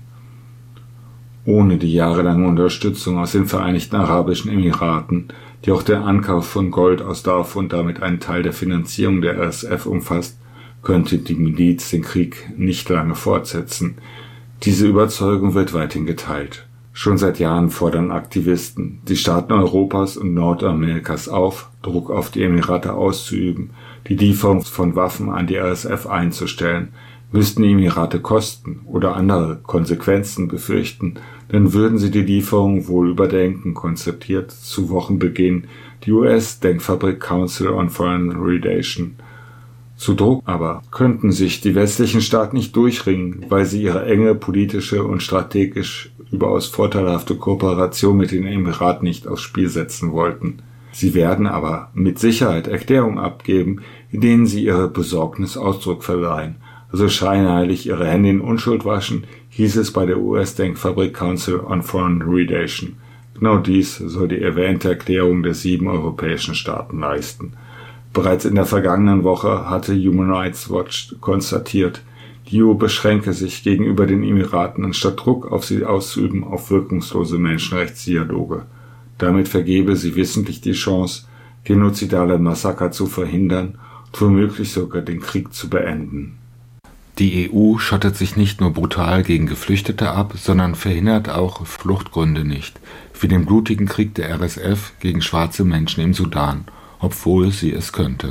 Ohne die jahrelange Unterstützung aus den Vereinigten Arabischen Emiraten, die auch der Ankauf von Gold aus Darfur und damit einen Teil der Finanzierung der R S F umfasst, könnte die Miliz den Krieg nicht lange fortsetzen. Diese Überzeugung wird weithin geteilt. Schon seit Jahren fordern Aktivisten die Staaten Europas und Nordamerikas auf, Druck auf die Emirate auszuüben, die Lieferung von Waffen an die R S F einzustellen. Müssten die Emirate Kosten oder andere Konsequenzen befürchten, dann würden sie die Lieferung wohl überdenken, konzeptiert zu Wochenbeginn die U S-Denkfabrik Council on Foreign Relations. Zu Druck aber könnten sich die westlichen Staaten nicht durchringen, weil sie ihre enge politische und strategisch überaus vorteilhafte Kooperation mit den Emiraten nicht aufs Spiel setzen wollten. Sie werden aber mit Sicherheit Erklärungen abgeben, in denen sie ihre Besorgnis Ausdruck verleihen, also scheinheilig ihre Hände in Unschuld waschen, hieß es bei der U S-Denkfabrik Council on Foreign Relations. Genau dies soll die erwähnte Erklärung der sieben europäischen Staaten leisten. Bereits in der vergangenen Woche hatte Human Rights Watch konstatiert, die E U beschränke sich gegenüber den Emiraten, anstatt Druck auf sie auszuüben, auf wirkungslose Menschenrechtsdialoge. Damit vergebe sie wissentlich die Chance, genozidale Massaker zu verhindern und womöglich sogar den Krieg zu beenden. Die E U schottet sich nicht nur brutal gegen Geflüchtete ab, sondern verhindert auch Fluchtgründe nicht, wie den blutigen Krieg der R S F gegen schwarze Menschen im Sudan, obwohl sie es könnte.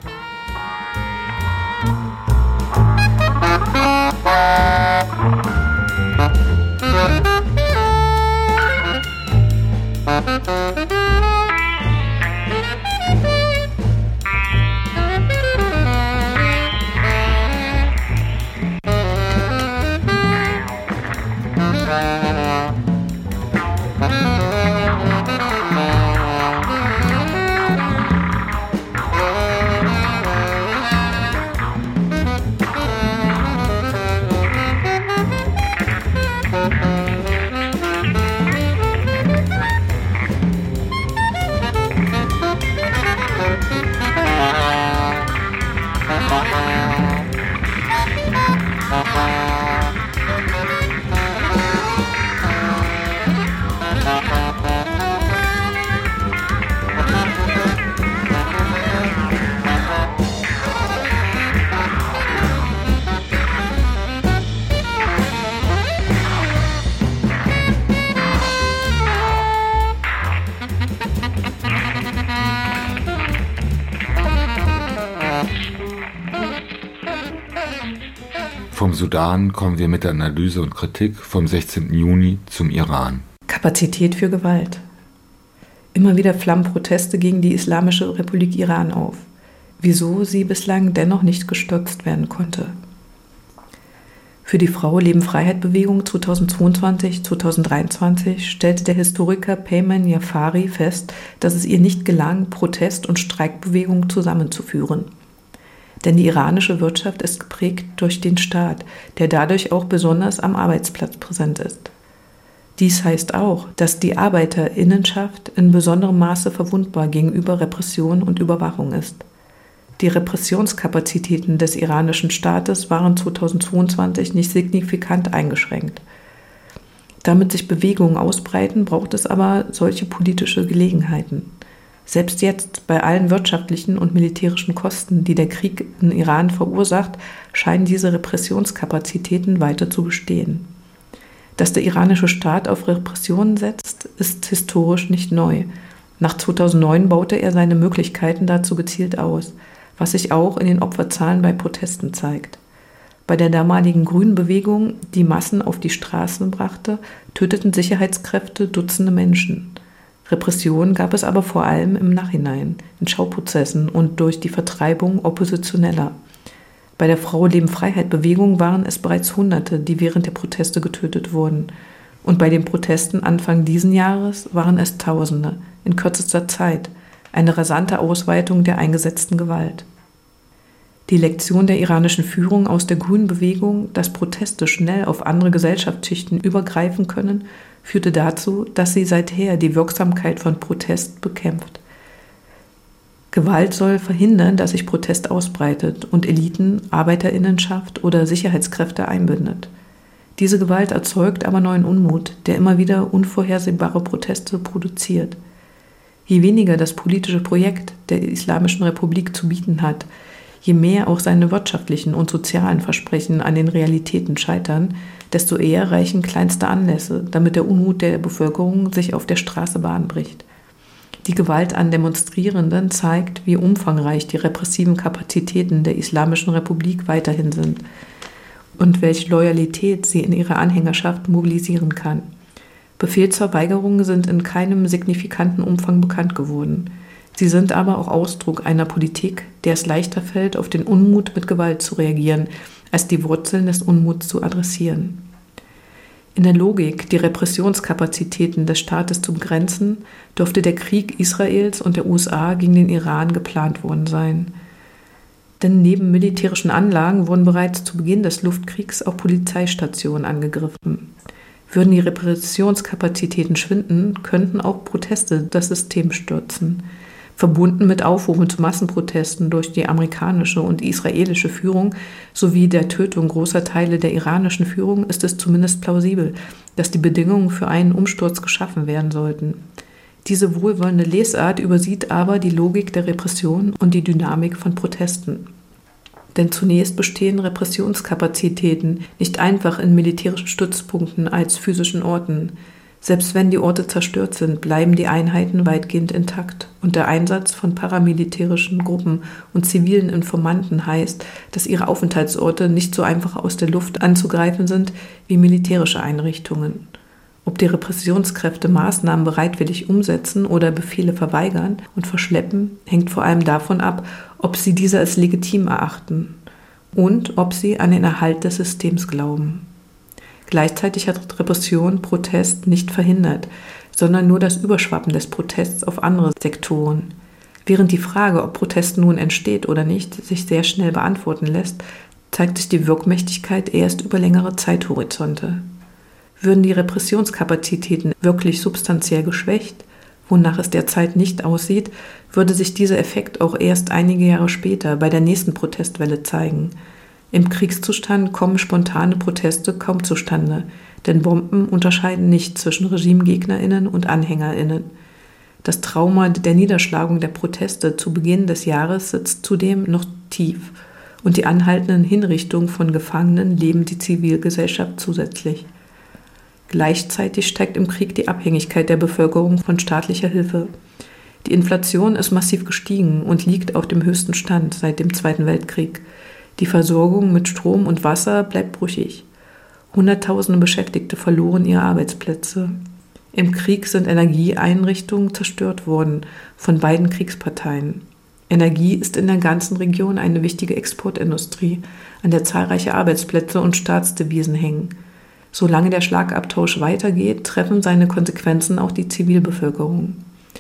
Vom Sudan kommen wir mit der Analyse und Kritik vom sechzehnten Juni zum Iran. Kapazität für Gewalt. Immer wieder flammen Proteste gegen die Islamische Republik Iran auf. Wieso sie bislang dennoch nicht gestürzt werden konnte. Für die Frau-Leben-Freiheit-Bewegung zweitausendzweiundzwanzig bis zweitausenddreiundzwanzig stellte der Historiker Peyman Jafari fest, dass es ihr nicht gelang, Protest- und Streikbewegung zusammenzuführen. Denn die iranische Wirtschaft ist geprägt durch den Staat, der dadurch auch besonders am Arbeitsplatz präsent ist. Dies heißt auch, dass die Arbeiterinnenschaft in besonderem Maße verwundbar gegenüber Repression und Überwachung ist. Die Repressionskapazitäten des iranischen Staates waren zweitausendzweiundzwanzig nicht signifikant eingeschränkt. Damit sich Bewegungen ausbreiten, braucht es aber solche politische Gelegenheiten. Selbst jetzt, bei allen wirtschaftlichen und militärischen Kosten, die der Krieg in Iran verursacht, scheinen diese Repressionskapazitäten weiter zu bestehen. Dass der iranische Staat auf Repressionen setzt, ist historisch nicht neu. Nach zweitausendneun baute er seine Möglichkeiten dazu gezielt aus, was sich auch in den Opferzahlen bei Protesten zeigt. Bei der damaligen Grünen-Bewegung, die Massen auf die Straßen brachte, töteten Sicherheitskräfte Dutzende Menschen. Repressionen gab es aber vor allem im Nachhinein, in Schauprozessen und durch die Vertreibung Oppositioneller. Bei der Frau-Leben-Freiheit-Bewegung waren es bereits Hunderte, die während der Proteste getötet wurden. Und bei den Protesten Anfang diesen Jahres waren es Tausende, in kürzester Zeit, eine rasante Ausweitung der eingesetzten Gewalt. Die Lektion der iranischen Führung aus der grünen Bewegung, dass Proteste schnell auf andere Gesellschaftsschichten übergreifen können, führte dazu, dass sie seither die Wirksamkeit von Protest bekämpft. Gewalt soll verhindern, dass sich Protest ausbreitet und Eliten, Arbeiterinnenschaft oder Sicherheitskräfte einbindet. Diese Gewalt erzeugt aber neuen Unmut, der immer wieder unvorhersehbare Proteste produziert. Je weniger das politische Projekt der Islamischen Republik zu bieten hat, je mehr auch seine wirtschaftlichen und sozialen Versprechen an den Realitäten scheitern, desto eher reichen kleinste Anlässe, damit der Unmut der Bevölkerung sich auf der Straße Bahn bricht. Die Gewalt an Demonstrierenden zeigt, wie umfangreich die repressiven Kapazitäten der Islamischen Republik weiterhin sind und welche Loyalität sie in ihrer Anhängerschaft mobilisieren kann. Befehlsverweigerungen sind in keinem signifikanten Umfang bekannt geworden. Sie sind aber auch Ausdruck einer Politik, der es leichter fällt, auf den Unmut mit Gewalt zu reagieren, als die Wurzeln des Unmuts zu adressieren. In der Logik, die Repressionskapazitäten des Staates zu begrenzen, dürfte der Krieg Israels und der U S A gegen den Iran geplant worden sein. Denn neben militärischen Anlagen wurden bereits zu Beginn des Luftkriegs auch Polizeistationen angegriffen. Würden die Repressionskapazitäten schwinden, könnten auch Proteste das System stürzen. Verbunden mit Aufrufen zu Massenprotesten durch die amerikanische und israelische Führung sowie der Tötung großer Teile der iranischen Führung ist es zumindest plausibel, dass die Bedingungen für einen Umsturz geschaffen werden sollten. Diese wohlwollende Lesart übersieht aber die Logik der Repression und die Dynamik von Protesten. Denn zunächst bestehen Repressionskapazitäten nicht einfach in militärischen Stützpunkten als physischen Orten. Selbst wenn die Orte zerstört sind, bleiben die Einheiten weitgehend intakt. Und der Einsatz von paramilitärischen Gruppen und zivilen Informanten heißt, dass ihre Aufenthaltsorte nicht so einfach aus der Luft anzugreifen sind wie militärische Einrichtungen. Ob die Repressionskräfte Maßnahmen bereitwillig umsetzen oder Befehle verweigern und verschleppen, hängt vor allem davon ab, ob sie diese als legitim erachten und ob sie an den Erhalt des Systems glauben. Gleichzeitig hat Repression Protest nicht verhindert, sondern nur das Überschwappen des Protests auf andere Sektoren. Während die Frage, ob Protest nun entsteht oder nicht, sich sehr schnell beantworten lässt, zeigt sich die Wirkmächtigkeit erst über längere Zeithorizonte. Würden die Repressionskapazitäten wirklich substanziell geschwächt, wonach es derzeit nicht aussieht, würde sich dieser Effekt auch erst einige Jahre später bei der nächsten Protestwelle zeigen. Im Kriegszustand kommen spontane Proteste kaum zustande, denn Bomben unterscheiden nicht zwischen RegimegegnerInnen und AnhängerInnen. Das Trauma der Niederschlagung der Proteste zu Beginn des Jahres sitzt zudem noch tief und die anhaltenden Hinrichtungen von Gefangenen lähmen die Zivilgesellschaft zusätzlich. Gleichzeitig steigt im Krieg die Abhängigkeit der Bevölkerung von staatlicher Hilfe. Die Inflation ist massiv gestiegen und liegt auf dem höchsten Stand seit dem Zweiten Weltkrieg. Die Versorgung mit Strom und Wasser bleibt brüchig. Hunderttausende Beschäftigte verloren ihre Arbeitsplätze. Im Krieg sind Energieeinrichtungen zerstört worden von beiden Kriegsparteien. Energie ist in der ganzen Region eine wichtige Exportindustrie, an der zahlreiche Arbeitsplätze und Staatsdevisen hängen. Solange der Schlagabtausch weitergeht, treffen seine Konsequenzen auch die Zivilbevölkerung.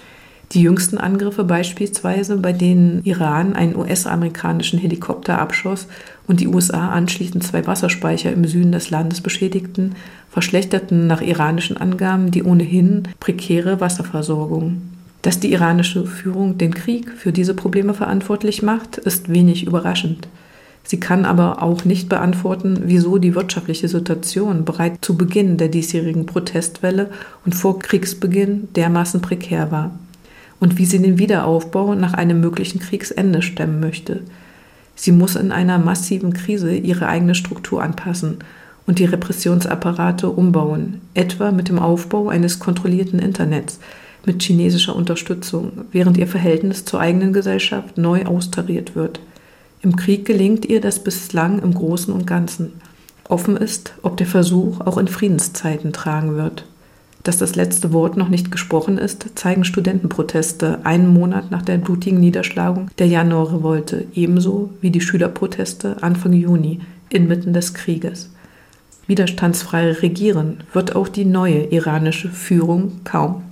Die jüngsten Angriffe beispielsweise, bei denen Iran einen U S-amerikanischen Helikopter abschoss und die U S A anschließend zwei Wasserspeicher im Süden des Landes beschädigten, verschlechterten nach iranischen Angaben die ohnehin prekäre Wasserversorgung. Dass die iranische Führung den Krieg für diese Probleme verantwortlich macht, ist wenig überraschend. Sie kann aber auch nicht beantworten, wieso die wirtschaftliche Situation bereits zu Beginn der diesjährigen Protestwelle und vor Kriegsbeginn dermaßen prekär war und wie sie den Wiederaufbau nach einem möglichen Kriegsende stemmen möchte. Sie muss in einer massiven Krise ihre eigene Struktur anpassen und die Repressionsapparate umbauen, etwa mit dem Aufbau eines kontrollierten Internets mit chinesischer Unterstützung, während ihr Verhältnis zur eigenen Gesellschaft neu austariert wird. Im Krieg gelingt ihr das bislang im Großen und Ganzen. Offen ist, ob der Versuch auch in Friedenszeiten tragen wird. Dass das letzte Wort noch nicht gesprochen ist, zeigen Studentenproteste einen Monat nach der blutigen Niederschlagung der Januarrevolte, ebenso wie die Schülerproteste Anfang Juni inmitten des Krieges. Widerstandsfrei regieren wird auch die neue iranische Führung kaum.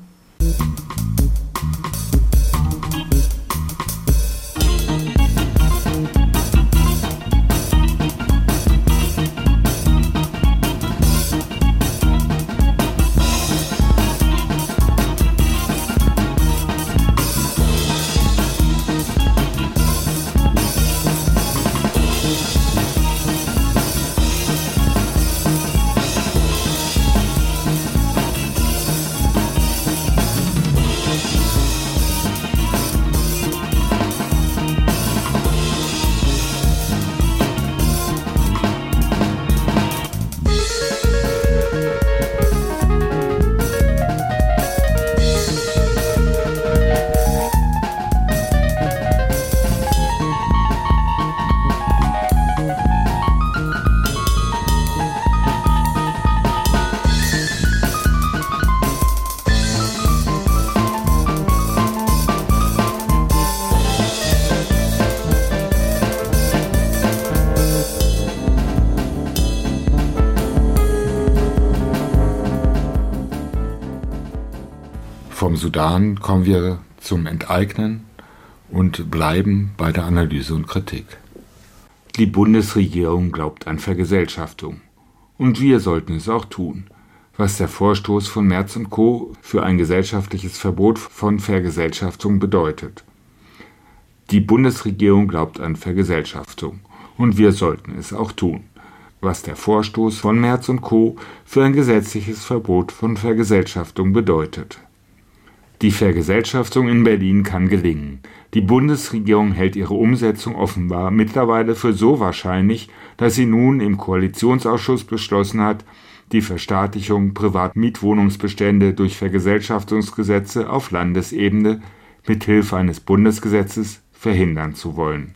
Vom Sudan kommen wir zum Enteignen und bleiben bei der Analyse und Kritik. Die Bundesregierung glaubt an Vergesellschaftung. Und wir sollten es auch tun, was der Vorstoß von Merz und Co. für ein gesellschaftliches Verbot von Vergesellschaftung bedeutet. Die Bundesregierung glaubt an Vergesellschaftung. Und wir sollten es auch tun, was der Vorstoß von Merz und Co. für ein gesetzliches Verbot von Vergesellschaftung bedeutet. Die Vergesellschaftung in Berlin kann gelingen. Die Bundesregierung hält ihre Umsetzung offenbar mittlerweile für so wahrscheinlich, dass sie nun im Koalitionsausschuss beschlossen hat, die Verstaatlichung Privatmietwohnungsbestände durch Vergesellschaftungsgesetze auf Landesebene mithilfe eines Bundesgesetzes verhindern zu wollen.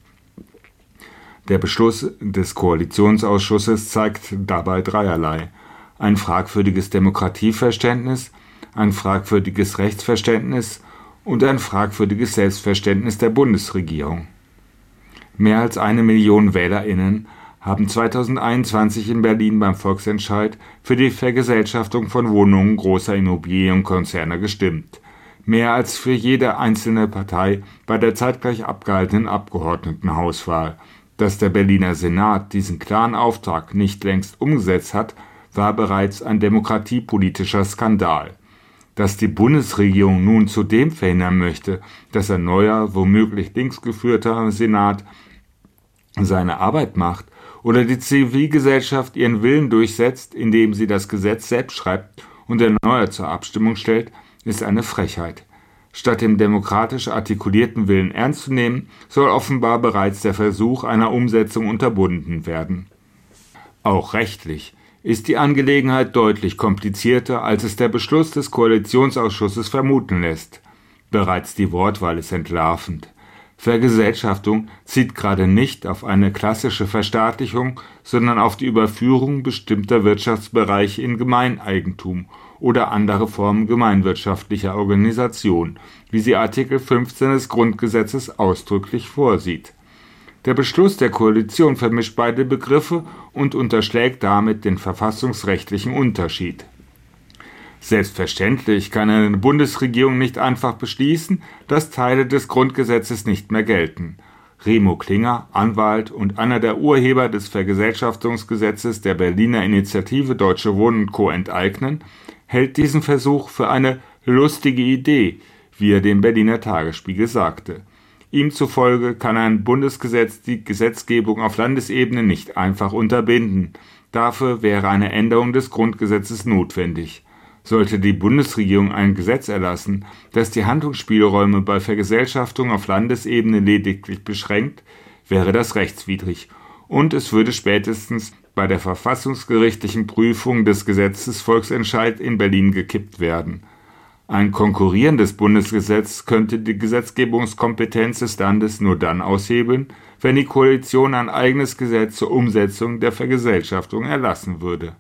Der Beschluss des Koalitionsausschusses zeigt dabei dreierlei: ein fragwürdiges Demokratieverständnis, ein fragwürdiges Rechtsverständnis und ein fragwürdiges Selbstverständnis der Bundesregierung. Mehr als eine Million WählerInnen haben zweitausendeinundzwanzig in Berlin beim Volksentscheid für die Vergesellschaftung von Wohnungen großer Immobilienkonzerne gestimmt. Mehr als für jede einzelne Partei bei der zeitgleich abgehaltenen Abgeordnetenhauswahl. Dass der Berliner Senat diesen klaren Auftrag nicht längst umgesetzt hat, war bereits ein demokratiepolitischer Skandal. Dass die Bundesregierung nun zudem verhindern möchte, dass ein neuer, womöglich links geführter Senat seine Arbeit macht oder die Zivilgesellschaft ihren Willen durchsetzt, indem sie das Gesetz selbst schreibt und erneuert zur Abstimmung stellt, ist eine Frechheit. Statt dem demokratisch artikulierten Willen ernst zu nehmen, soll offenbar bereits der Versuch einer Umsetzung unterbunden werden. Auch rechtlich ist die Angelegenheit deutlich komplizierter, als es der Beschluss des Koalitionsausschusses vermuten lässt. Bereits die Wortwahl ist entlarvend. Vergesellschaftung zielt gerade nicht auf eine klassische Verstaatlichung, sondern auf die Überführung bestimmter Wirtschaftsbereiche in Gemeineigentum oder andere Formen gemeinwirtschaftlicher Organisation, wie sie Artikel fünfzehn des Grundgesetzes ausdrücklich vorsieht. Der Beschluss der Koalition vermischt beide Begriffe und unterschlägt damit den verfassungsrechtlichen Unterschied. Selbstverständlich kann eine Bundesregierung nicht einfach beschließen, dass Teile des Grundgesetzes nicht mehr gelten. Remo Klinger, Anwalt und einer der Urheber des Vergesellschaftungsgesetzes der Berliner Initiative Deutsche Wohnen und Co. enteignen, hält diesen Versuch für eine lustige Idee, wie er dem Berliner Tagesspiegel sagte. Ihm zufolge kann ein Bundesgesetz die Gesetzgebung auf Landesebene nicht einfach unterbinden. Dafür wäre eine Änderung des Grundgesetzes notwendig. Sollte die Bundesregierung ein Gesetz erlassen, das die Handlungsspielräume bei Vergesellschaftung auf Landesebene lediglich beschränkt, wäre das rechtswidrig und es würde spätestens bei der verfassungsgerichtlichen Prüfung des Gesetzes Volksentscheid in Berlin gekippt werden. Ein konkurrierendes Bundesgesetz könnte die Gesetzgebungskompetenz des Landes nur dann aushebeln, wenn die Koalition ein eigenes Gesetz zur Umsetzung der Vergesellschaftung erlassen würde.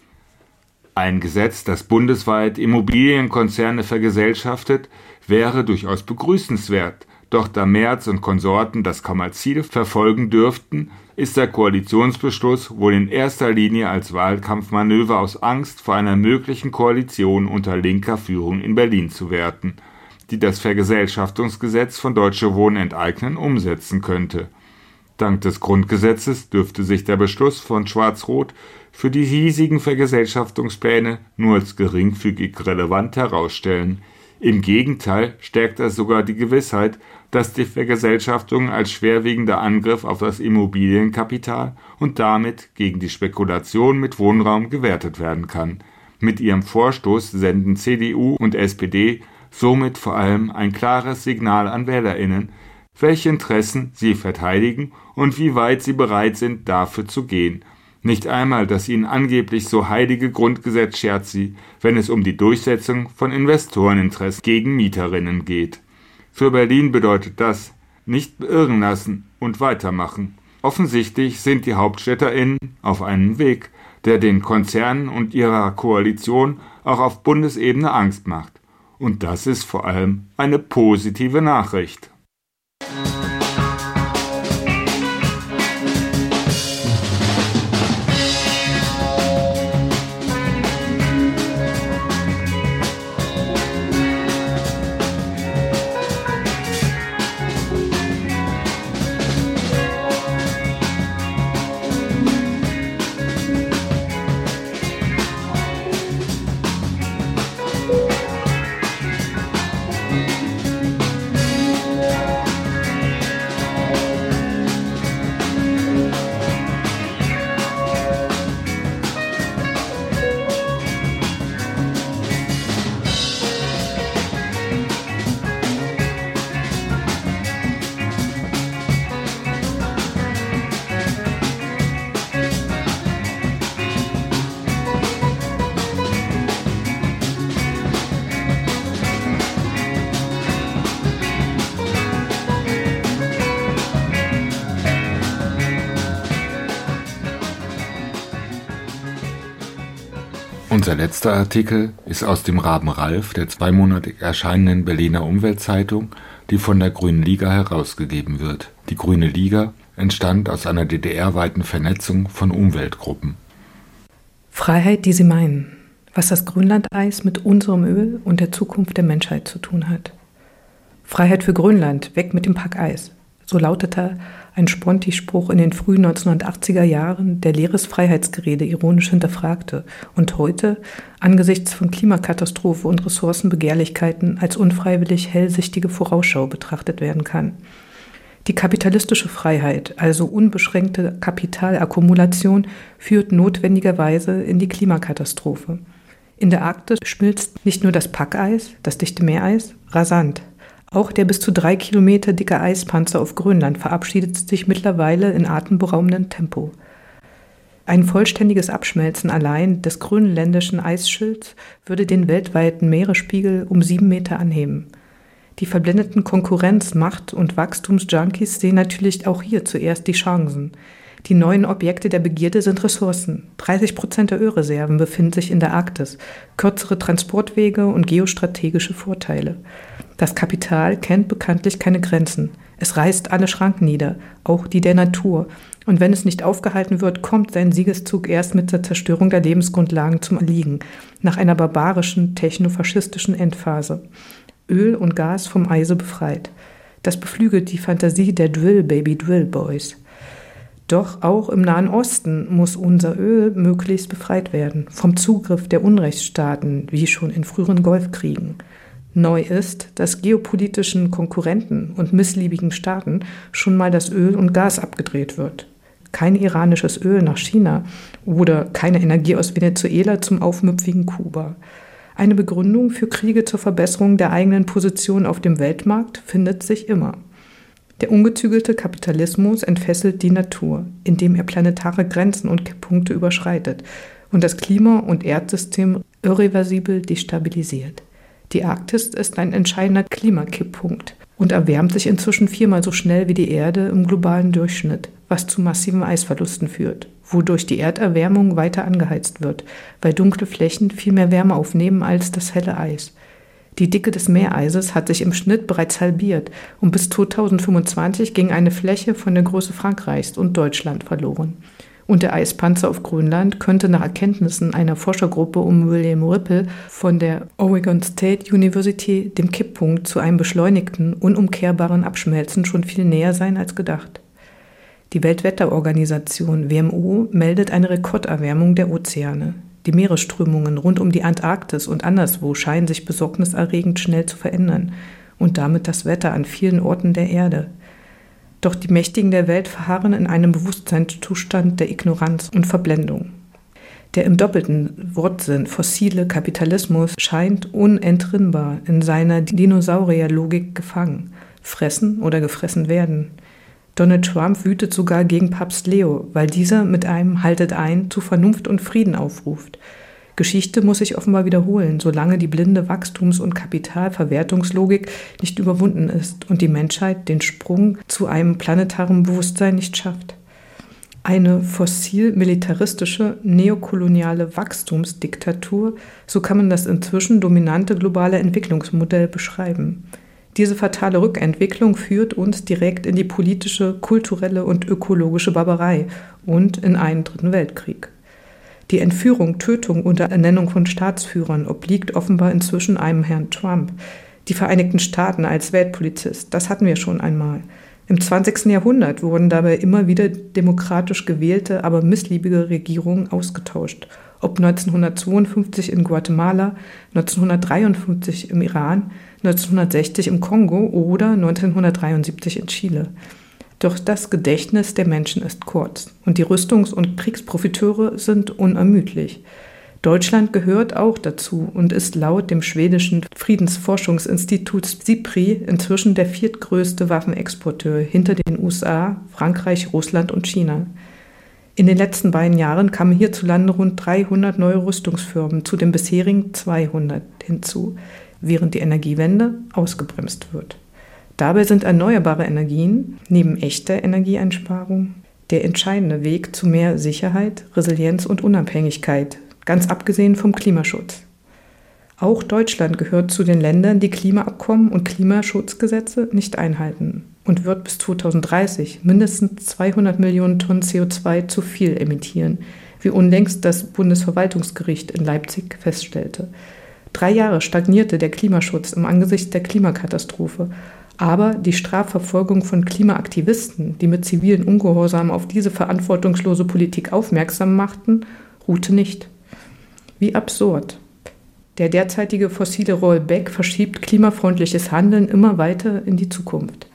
Ein Gesetz, das bundesweit Immobilienkonzerne vergesellschaftet, wäre durchaus begrüßenswert, doch da Merz und Konsorten das kaum als Ziel verfolgen dürften, ist der Koalitionsbeschluss wohl in erster Linie als Wahlkampfmanöver aus Angst vor einer möglichen Koalition unter linker Führung in Berlin zu werten, die das Vergesellschaftungsgesetz von Deutsche Wohnen enteignen umsetzen könnte. Dank des Grundgesetzes dürfte sich der Beschluss von Schwarz-Rot für die hiesigen Vergesellschaftungspläne nur als geringfügig relevant herausstellen. Im Gegenteil stärkt er sogar die Gewissheit, dass die Vergesellschaftung als schwerwiegender Angriff auf das Immobilienkapital und damit gegen die Spekulation mit Wohnraum gewertet werden kann. Mit ihrem Vorstoß senden C D U und S P D somit vor allem ein klares Signal an WählerInnen, welche Interessen sie verteidigen und wie weit sie bereit sind, dafür zu gehen. Nicht einmal das ihnen angeblich so heilige Grundgesetz schert sie, wenn es um die Durchsetzung von Investoreninteressen gegen Mieterinnen geht. Für Berlin bedeutet das: nicht beirren lassen und weitermachen. Offensichtlich sind die HauptstädterInnen auf einem Weg, der den Konzernen und ihrer Koalition auch auf Bundesebene Angst macht. Und das ist vor allem eine positive Nachricht. Unser letzter Artikel ist aus dem Raben Ralf, der zweimonatig erscheinenden Berliner Umweltzeitung, die von der Grünen Liga herausgegeben wird. Die Grüne Liga entstand aus einer D D R-weiten Vernetzung von Umweltgruppen. Freiheit, die sie meinen, was das Grönlandeis mit unserem Öl und der Zukunft der Menschheit zu tun hat. Freiheit für Grönland, weg mit dem Packeis. So lautete ein Sponti-Spruch in den frühen neunzehnhundertachtziger Jahren, der leeres Freiheitsgerede ironisch hinterfragte und heute angesichts von Klimakatastrophe und Ressourcenbegehrlichkeiten als unfreiwillig hellsichtige Vorausschau betrachtet werden kann. Die kapitalistische Freiheit, also unbeschränkte Kapitalakkumulation, führt notwendigerweise in die Klimakatastrophe. In der Arktis schmilzt nicht nur das Packeis, das dichte Meereis, rasant. Auch der bis zu drei Kilometer dicke Eispanzer auf Grönland verabschiedet sich mittlerweile in atemberaubendem Tempo. Ein vollständiges Abschmelzen allein des grönländischen Eisschilds würde den weltweiten Meeresspiegel um sieben Meter anheben. Die verblendeten Konkurrenz-, Macht- und Wachstumsjunkies sehen natürlich auch hier zuerst die Chancen. Die neuen Objekte der Begierde sind Ressourcen. dreißig Prozent der Ölreserven befinden sich in der Arktis, kürzere Transportwege und geostrategische Vorteile. Das Kapital kennt bekanntlich keine Grenzen. Es reißt alle Schranken nieder, auch die der Natur. Und wenn es nicht aufgehalten wird, kommt sein Siegeszug erst mit der Zerstörung der Lebensgrundlagen zum Erliegen, nach einer barbarischen, technofaschistischen Endphase. Öl und Gas vom Eise befreit. Das beflügelt die Fantasie der Drill-Baby-Drill-Boys. Doch auch im Nahen Osten muss unser Öl möglichst befreit werden, vom Zugriff der Unrechtsstaaten, wie schon in früheren Golfkriegen. Neu ist, dass geopolitischen Konkurrenten und missliebigen Staaten schon mal das Öl und Gas abgedreht wird. Kein iranisches Öl nach China oder keine Energie aus Venezuela zum aufmüpfigen Kuba. Eine Begründung für Kriege zur Verbesserung der eigenen Position auf dem Weltmarkt findet sich immer. Der ungezügelte Kapitalismus entfesselt die Natur, indem er planetare Grenzen und Kipppunkte überschreitet und das Klima- und Erdsystem irreversibel destabilisiert. Die Arktis ist ein entscheidender Klimakipppunkt und erwärmt sich inzwischen viermal so schnell wie die Erde im globalen Durchschnitt, was zu massiven Eisverlusten führt, wodurch die Erderwärmung weiter angeheizt wird, weil dunkle Flächen viel mehr Wärme aufnehmen als das helle Eis. Die Dicke des Meereises hat sich im Schnitt bereits halbiert und bis zweitausendfünfundzwanzig ging eine Fläche von der Größe Frankreichs und Deutschland verloren. Und der Eispanzer auf Grönland könnte nach Erkenntnissen einer Forschergruppe um William Ripple von der Oregon State University dem Kipppunkt zu einem beschleunigten, unumkehrbaren Abschmelzen schon viel näher sein als gedacht. Die Weltwetterorganisation W M O meldet eine Rekorderwärmung der Ozeane. Die Meeresströmungen rund um die Antarktis und anderswo scheinen sich besorgniserregend schnell zu verändern und damit das Wetter an vielen Orten der Erde. Doch die Mächtigen der Welt verharren in einem Bewusstseinszustand der Ignoranz und Verblendung. Der im doppelten Wortsinn fossile Kapitalismus scheint unentrinnbar in seiner Dinosaurierlogik gefangen, fressen oder gefressen werden. Donald Trump wütet sogar gegen Papst Leo, weil dieser mit einem Haltet ein zu Vernunft und Frieden aufruft. Geschichte muss sich offenbar wiederholen, solange die blinde Wachstums- und Kapitalverwertungslogik nicht überwunden ist und die Menschheit den Sprung zu einem planetaren Bewusstsein nicht schafft. Eine fossil-militaristische, neokoloniale Wachstumsdiktatur, so kann man das inzwischen dominante globale Entwicklungsmodell beschreiben. Diese fatale Rückentwicklung führt uns direkt in die politische, kulturelle und ökologische Barbarei und in einen dritten Weltkrieg. Die Entführung, Tötung unter Ernennung von Staatsführern obliegt offenbar inzwischen einem Herrn Trump. Die Vereinigten Staaten als Weltpolizist, das hatten wir schon einmal. Im zwanzigsten Jahrhundert wurden dabei immer wieder demokratisch gewählte, aber missliebige Regierungen ausgetauscht. Ob neunzehnhundertzweiundfünfzig in Guatemala, neunzehnhundertdreiundfünfzig im Iran, neunzehnhundertsechzig im Kongo oder neunzehnhundertdreiundsiebzig in Chile. Doch das Gedächtnis der Menschen ist kurz und die Rüstungs- und Kriegsprofiteure sind unermüdlich. Deutschland gehört auch dazu und ist laut dem schwedischen Friedensforschungsinstitut SIPRI inzwischen der viertgrößte Waffenexporteur hinter den U S A, Frankreich, Russland und China. In den letzten beiden Jahren kamen hierzulande rund dreihundert neue Rüstungsfirmen zu den bisherigen zweihundert hinzu, während die Energiewende ausgebremst wird. Dabei sind erneuerbare Energien neben echter Energieeinsparung der entscheidende Weg zu mehr Sicherheit, Resilienz und Unabhängigkeit, ganz abgesehen vom Klimaschutz. Auch Deutschland gehört zu den Ländern, die Klimaabkommen und Klimaschutzgesetze nicht einhalten und wird bis zweitausenddreißig mindestens zweihundert Millionen Tonnen C O zwei zu viel emittieren, wie unlängst das Bundesverwaltungsgericht in Leipzig feststellte. Drei Jahre stagnierte der Klimaschutz im Angesicht der Klimakatastrophe. Aber die Strafverfolgung von Klimaaktivisten, die mit zivilen Ungehorsam auf diese verantwortungslose Politik aufmerksam machten, ruhte nicht. Wie absurd. Der derzeitige fossile Rollback verschiebt klimafreundliches Handeln immer weiter in die Zukunft.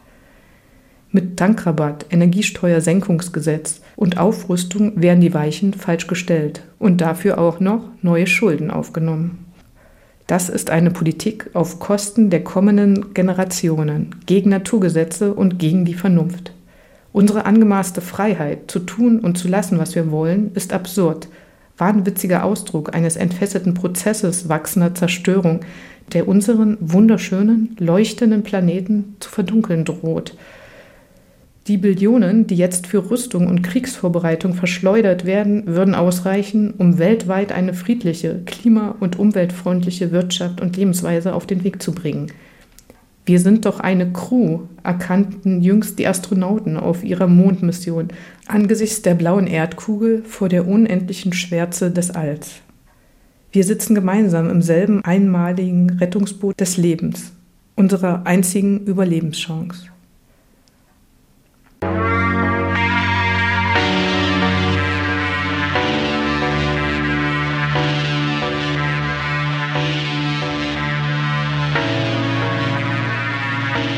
Mit Tankrabatt, Energiesteuersenkungsgesetz und Aufrüstung werden die Weichen falsch gestellt und dafür auch noch neue Schulden aufgenommen. Das ist eine Politik auf Kosten der kommenden Generationen, gegen Naturgesetze und gegen die Vernunft. Unsere angemaßte Freiheit, zu tun und zu lassen, was wir wollen, ist absurd, wahnwitziger Ausdruck eines entfesselten Prozesses wachsender Zerstörung, der unseren wunderschönen, leuchtenden Planeten zu verdunkeln droht. Die Billionen, die jetzt für Rüstung und Kriegsvorbereitung verschleudert werden, würden ausreichen, um weltweit eine friedliche, klima- und umweltfreundliche Wirtschaft und Lebensweise auf den Weg zu bringen. Wir sind doch eine Crew, erkannten jüngst die Astronauten auf ihrer Mondmission angesichts der blauen Erdkugel vor der unendlichen Schwärze des Alls. Wir sitzen gemeinsam im selben einmaligen Rettungsboot des Lebens, unserer einzigen Überlebenschance.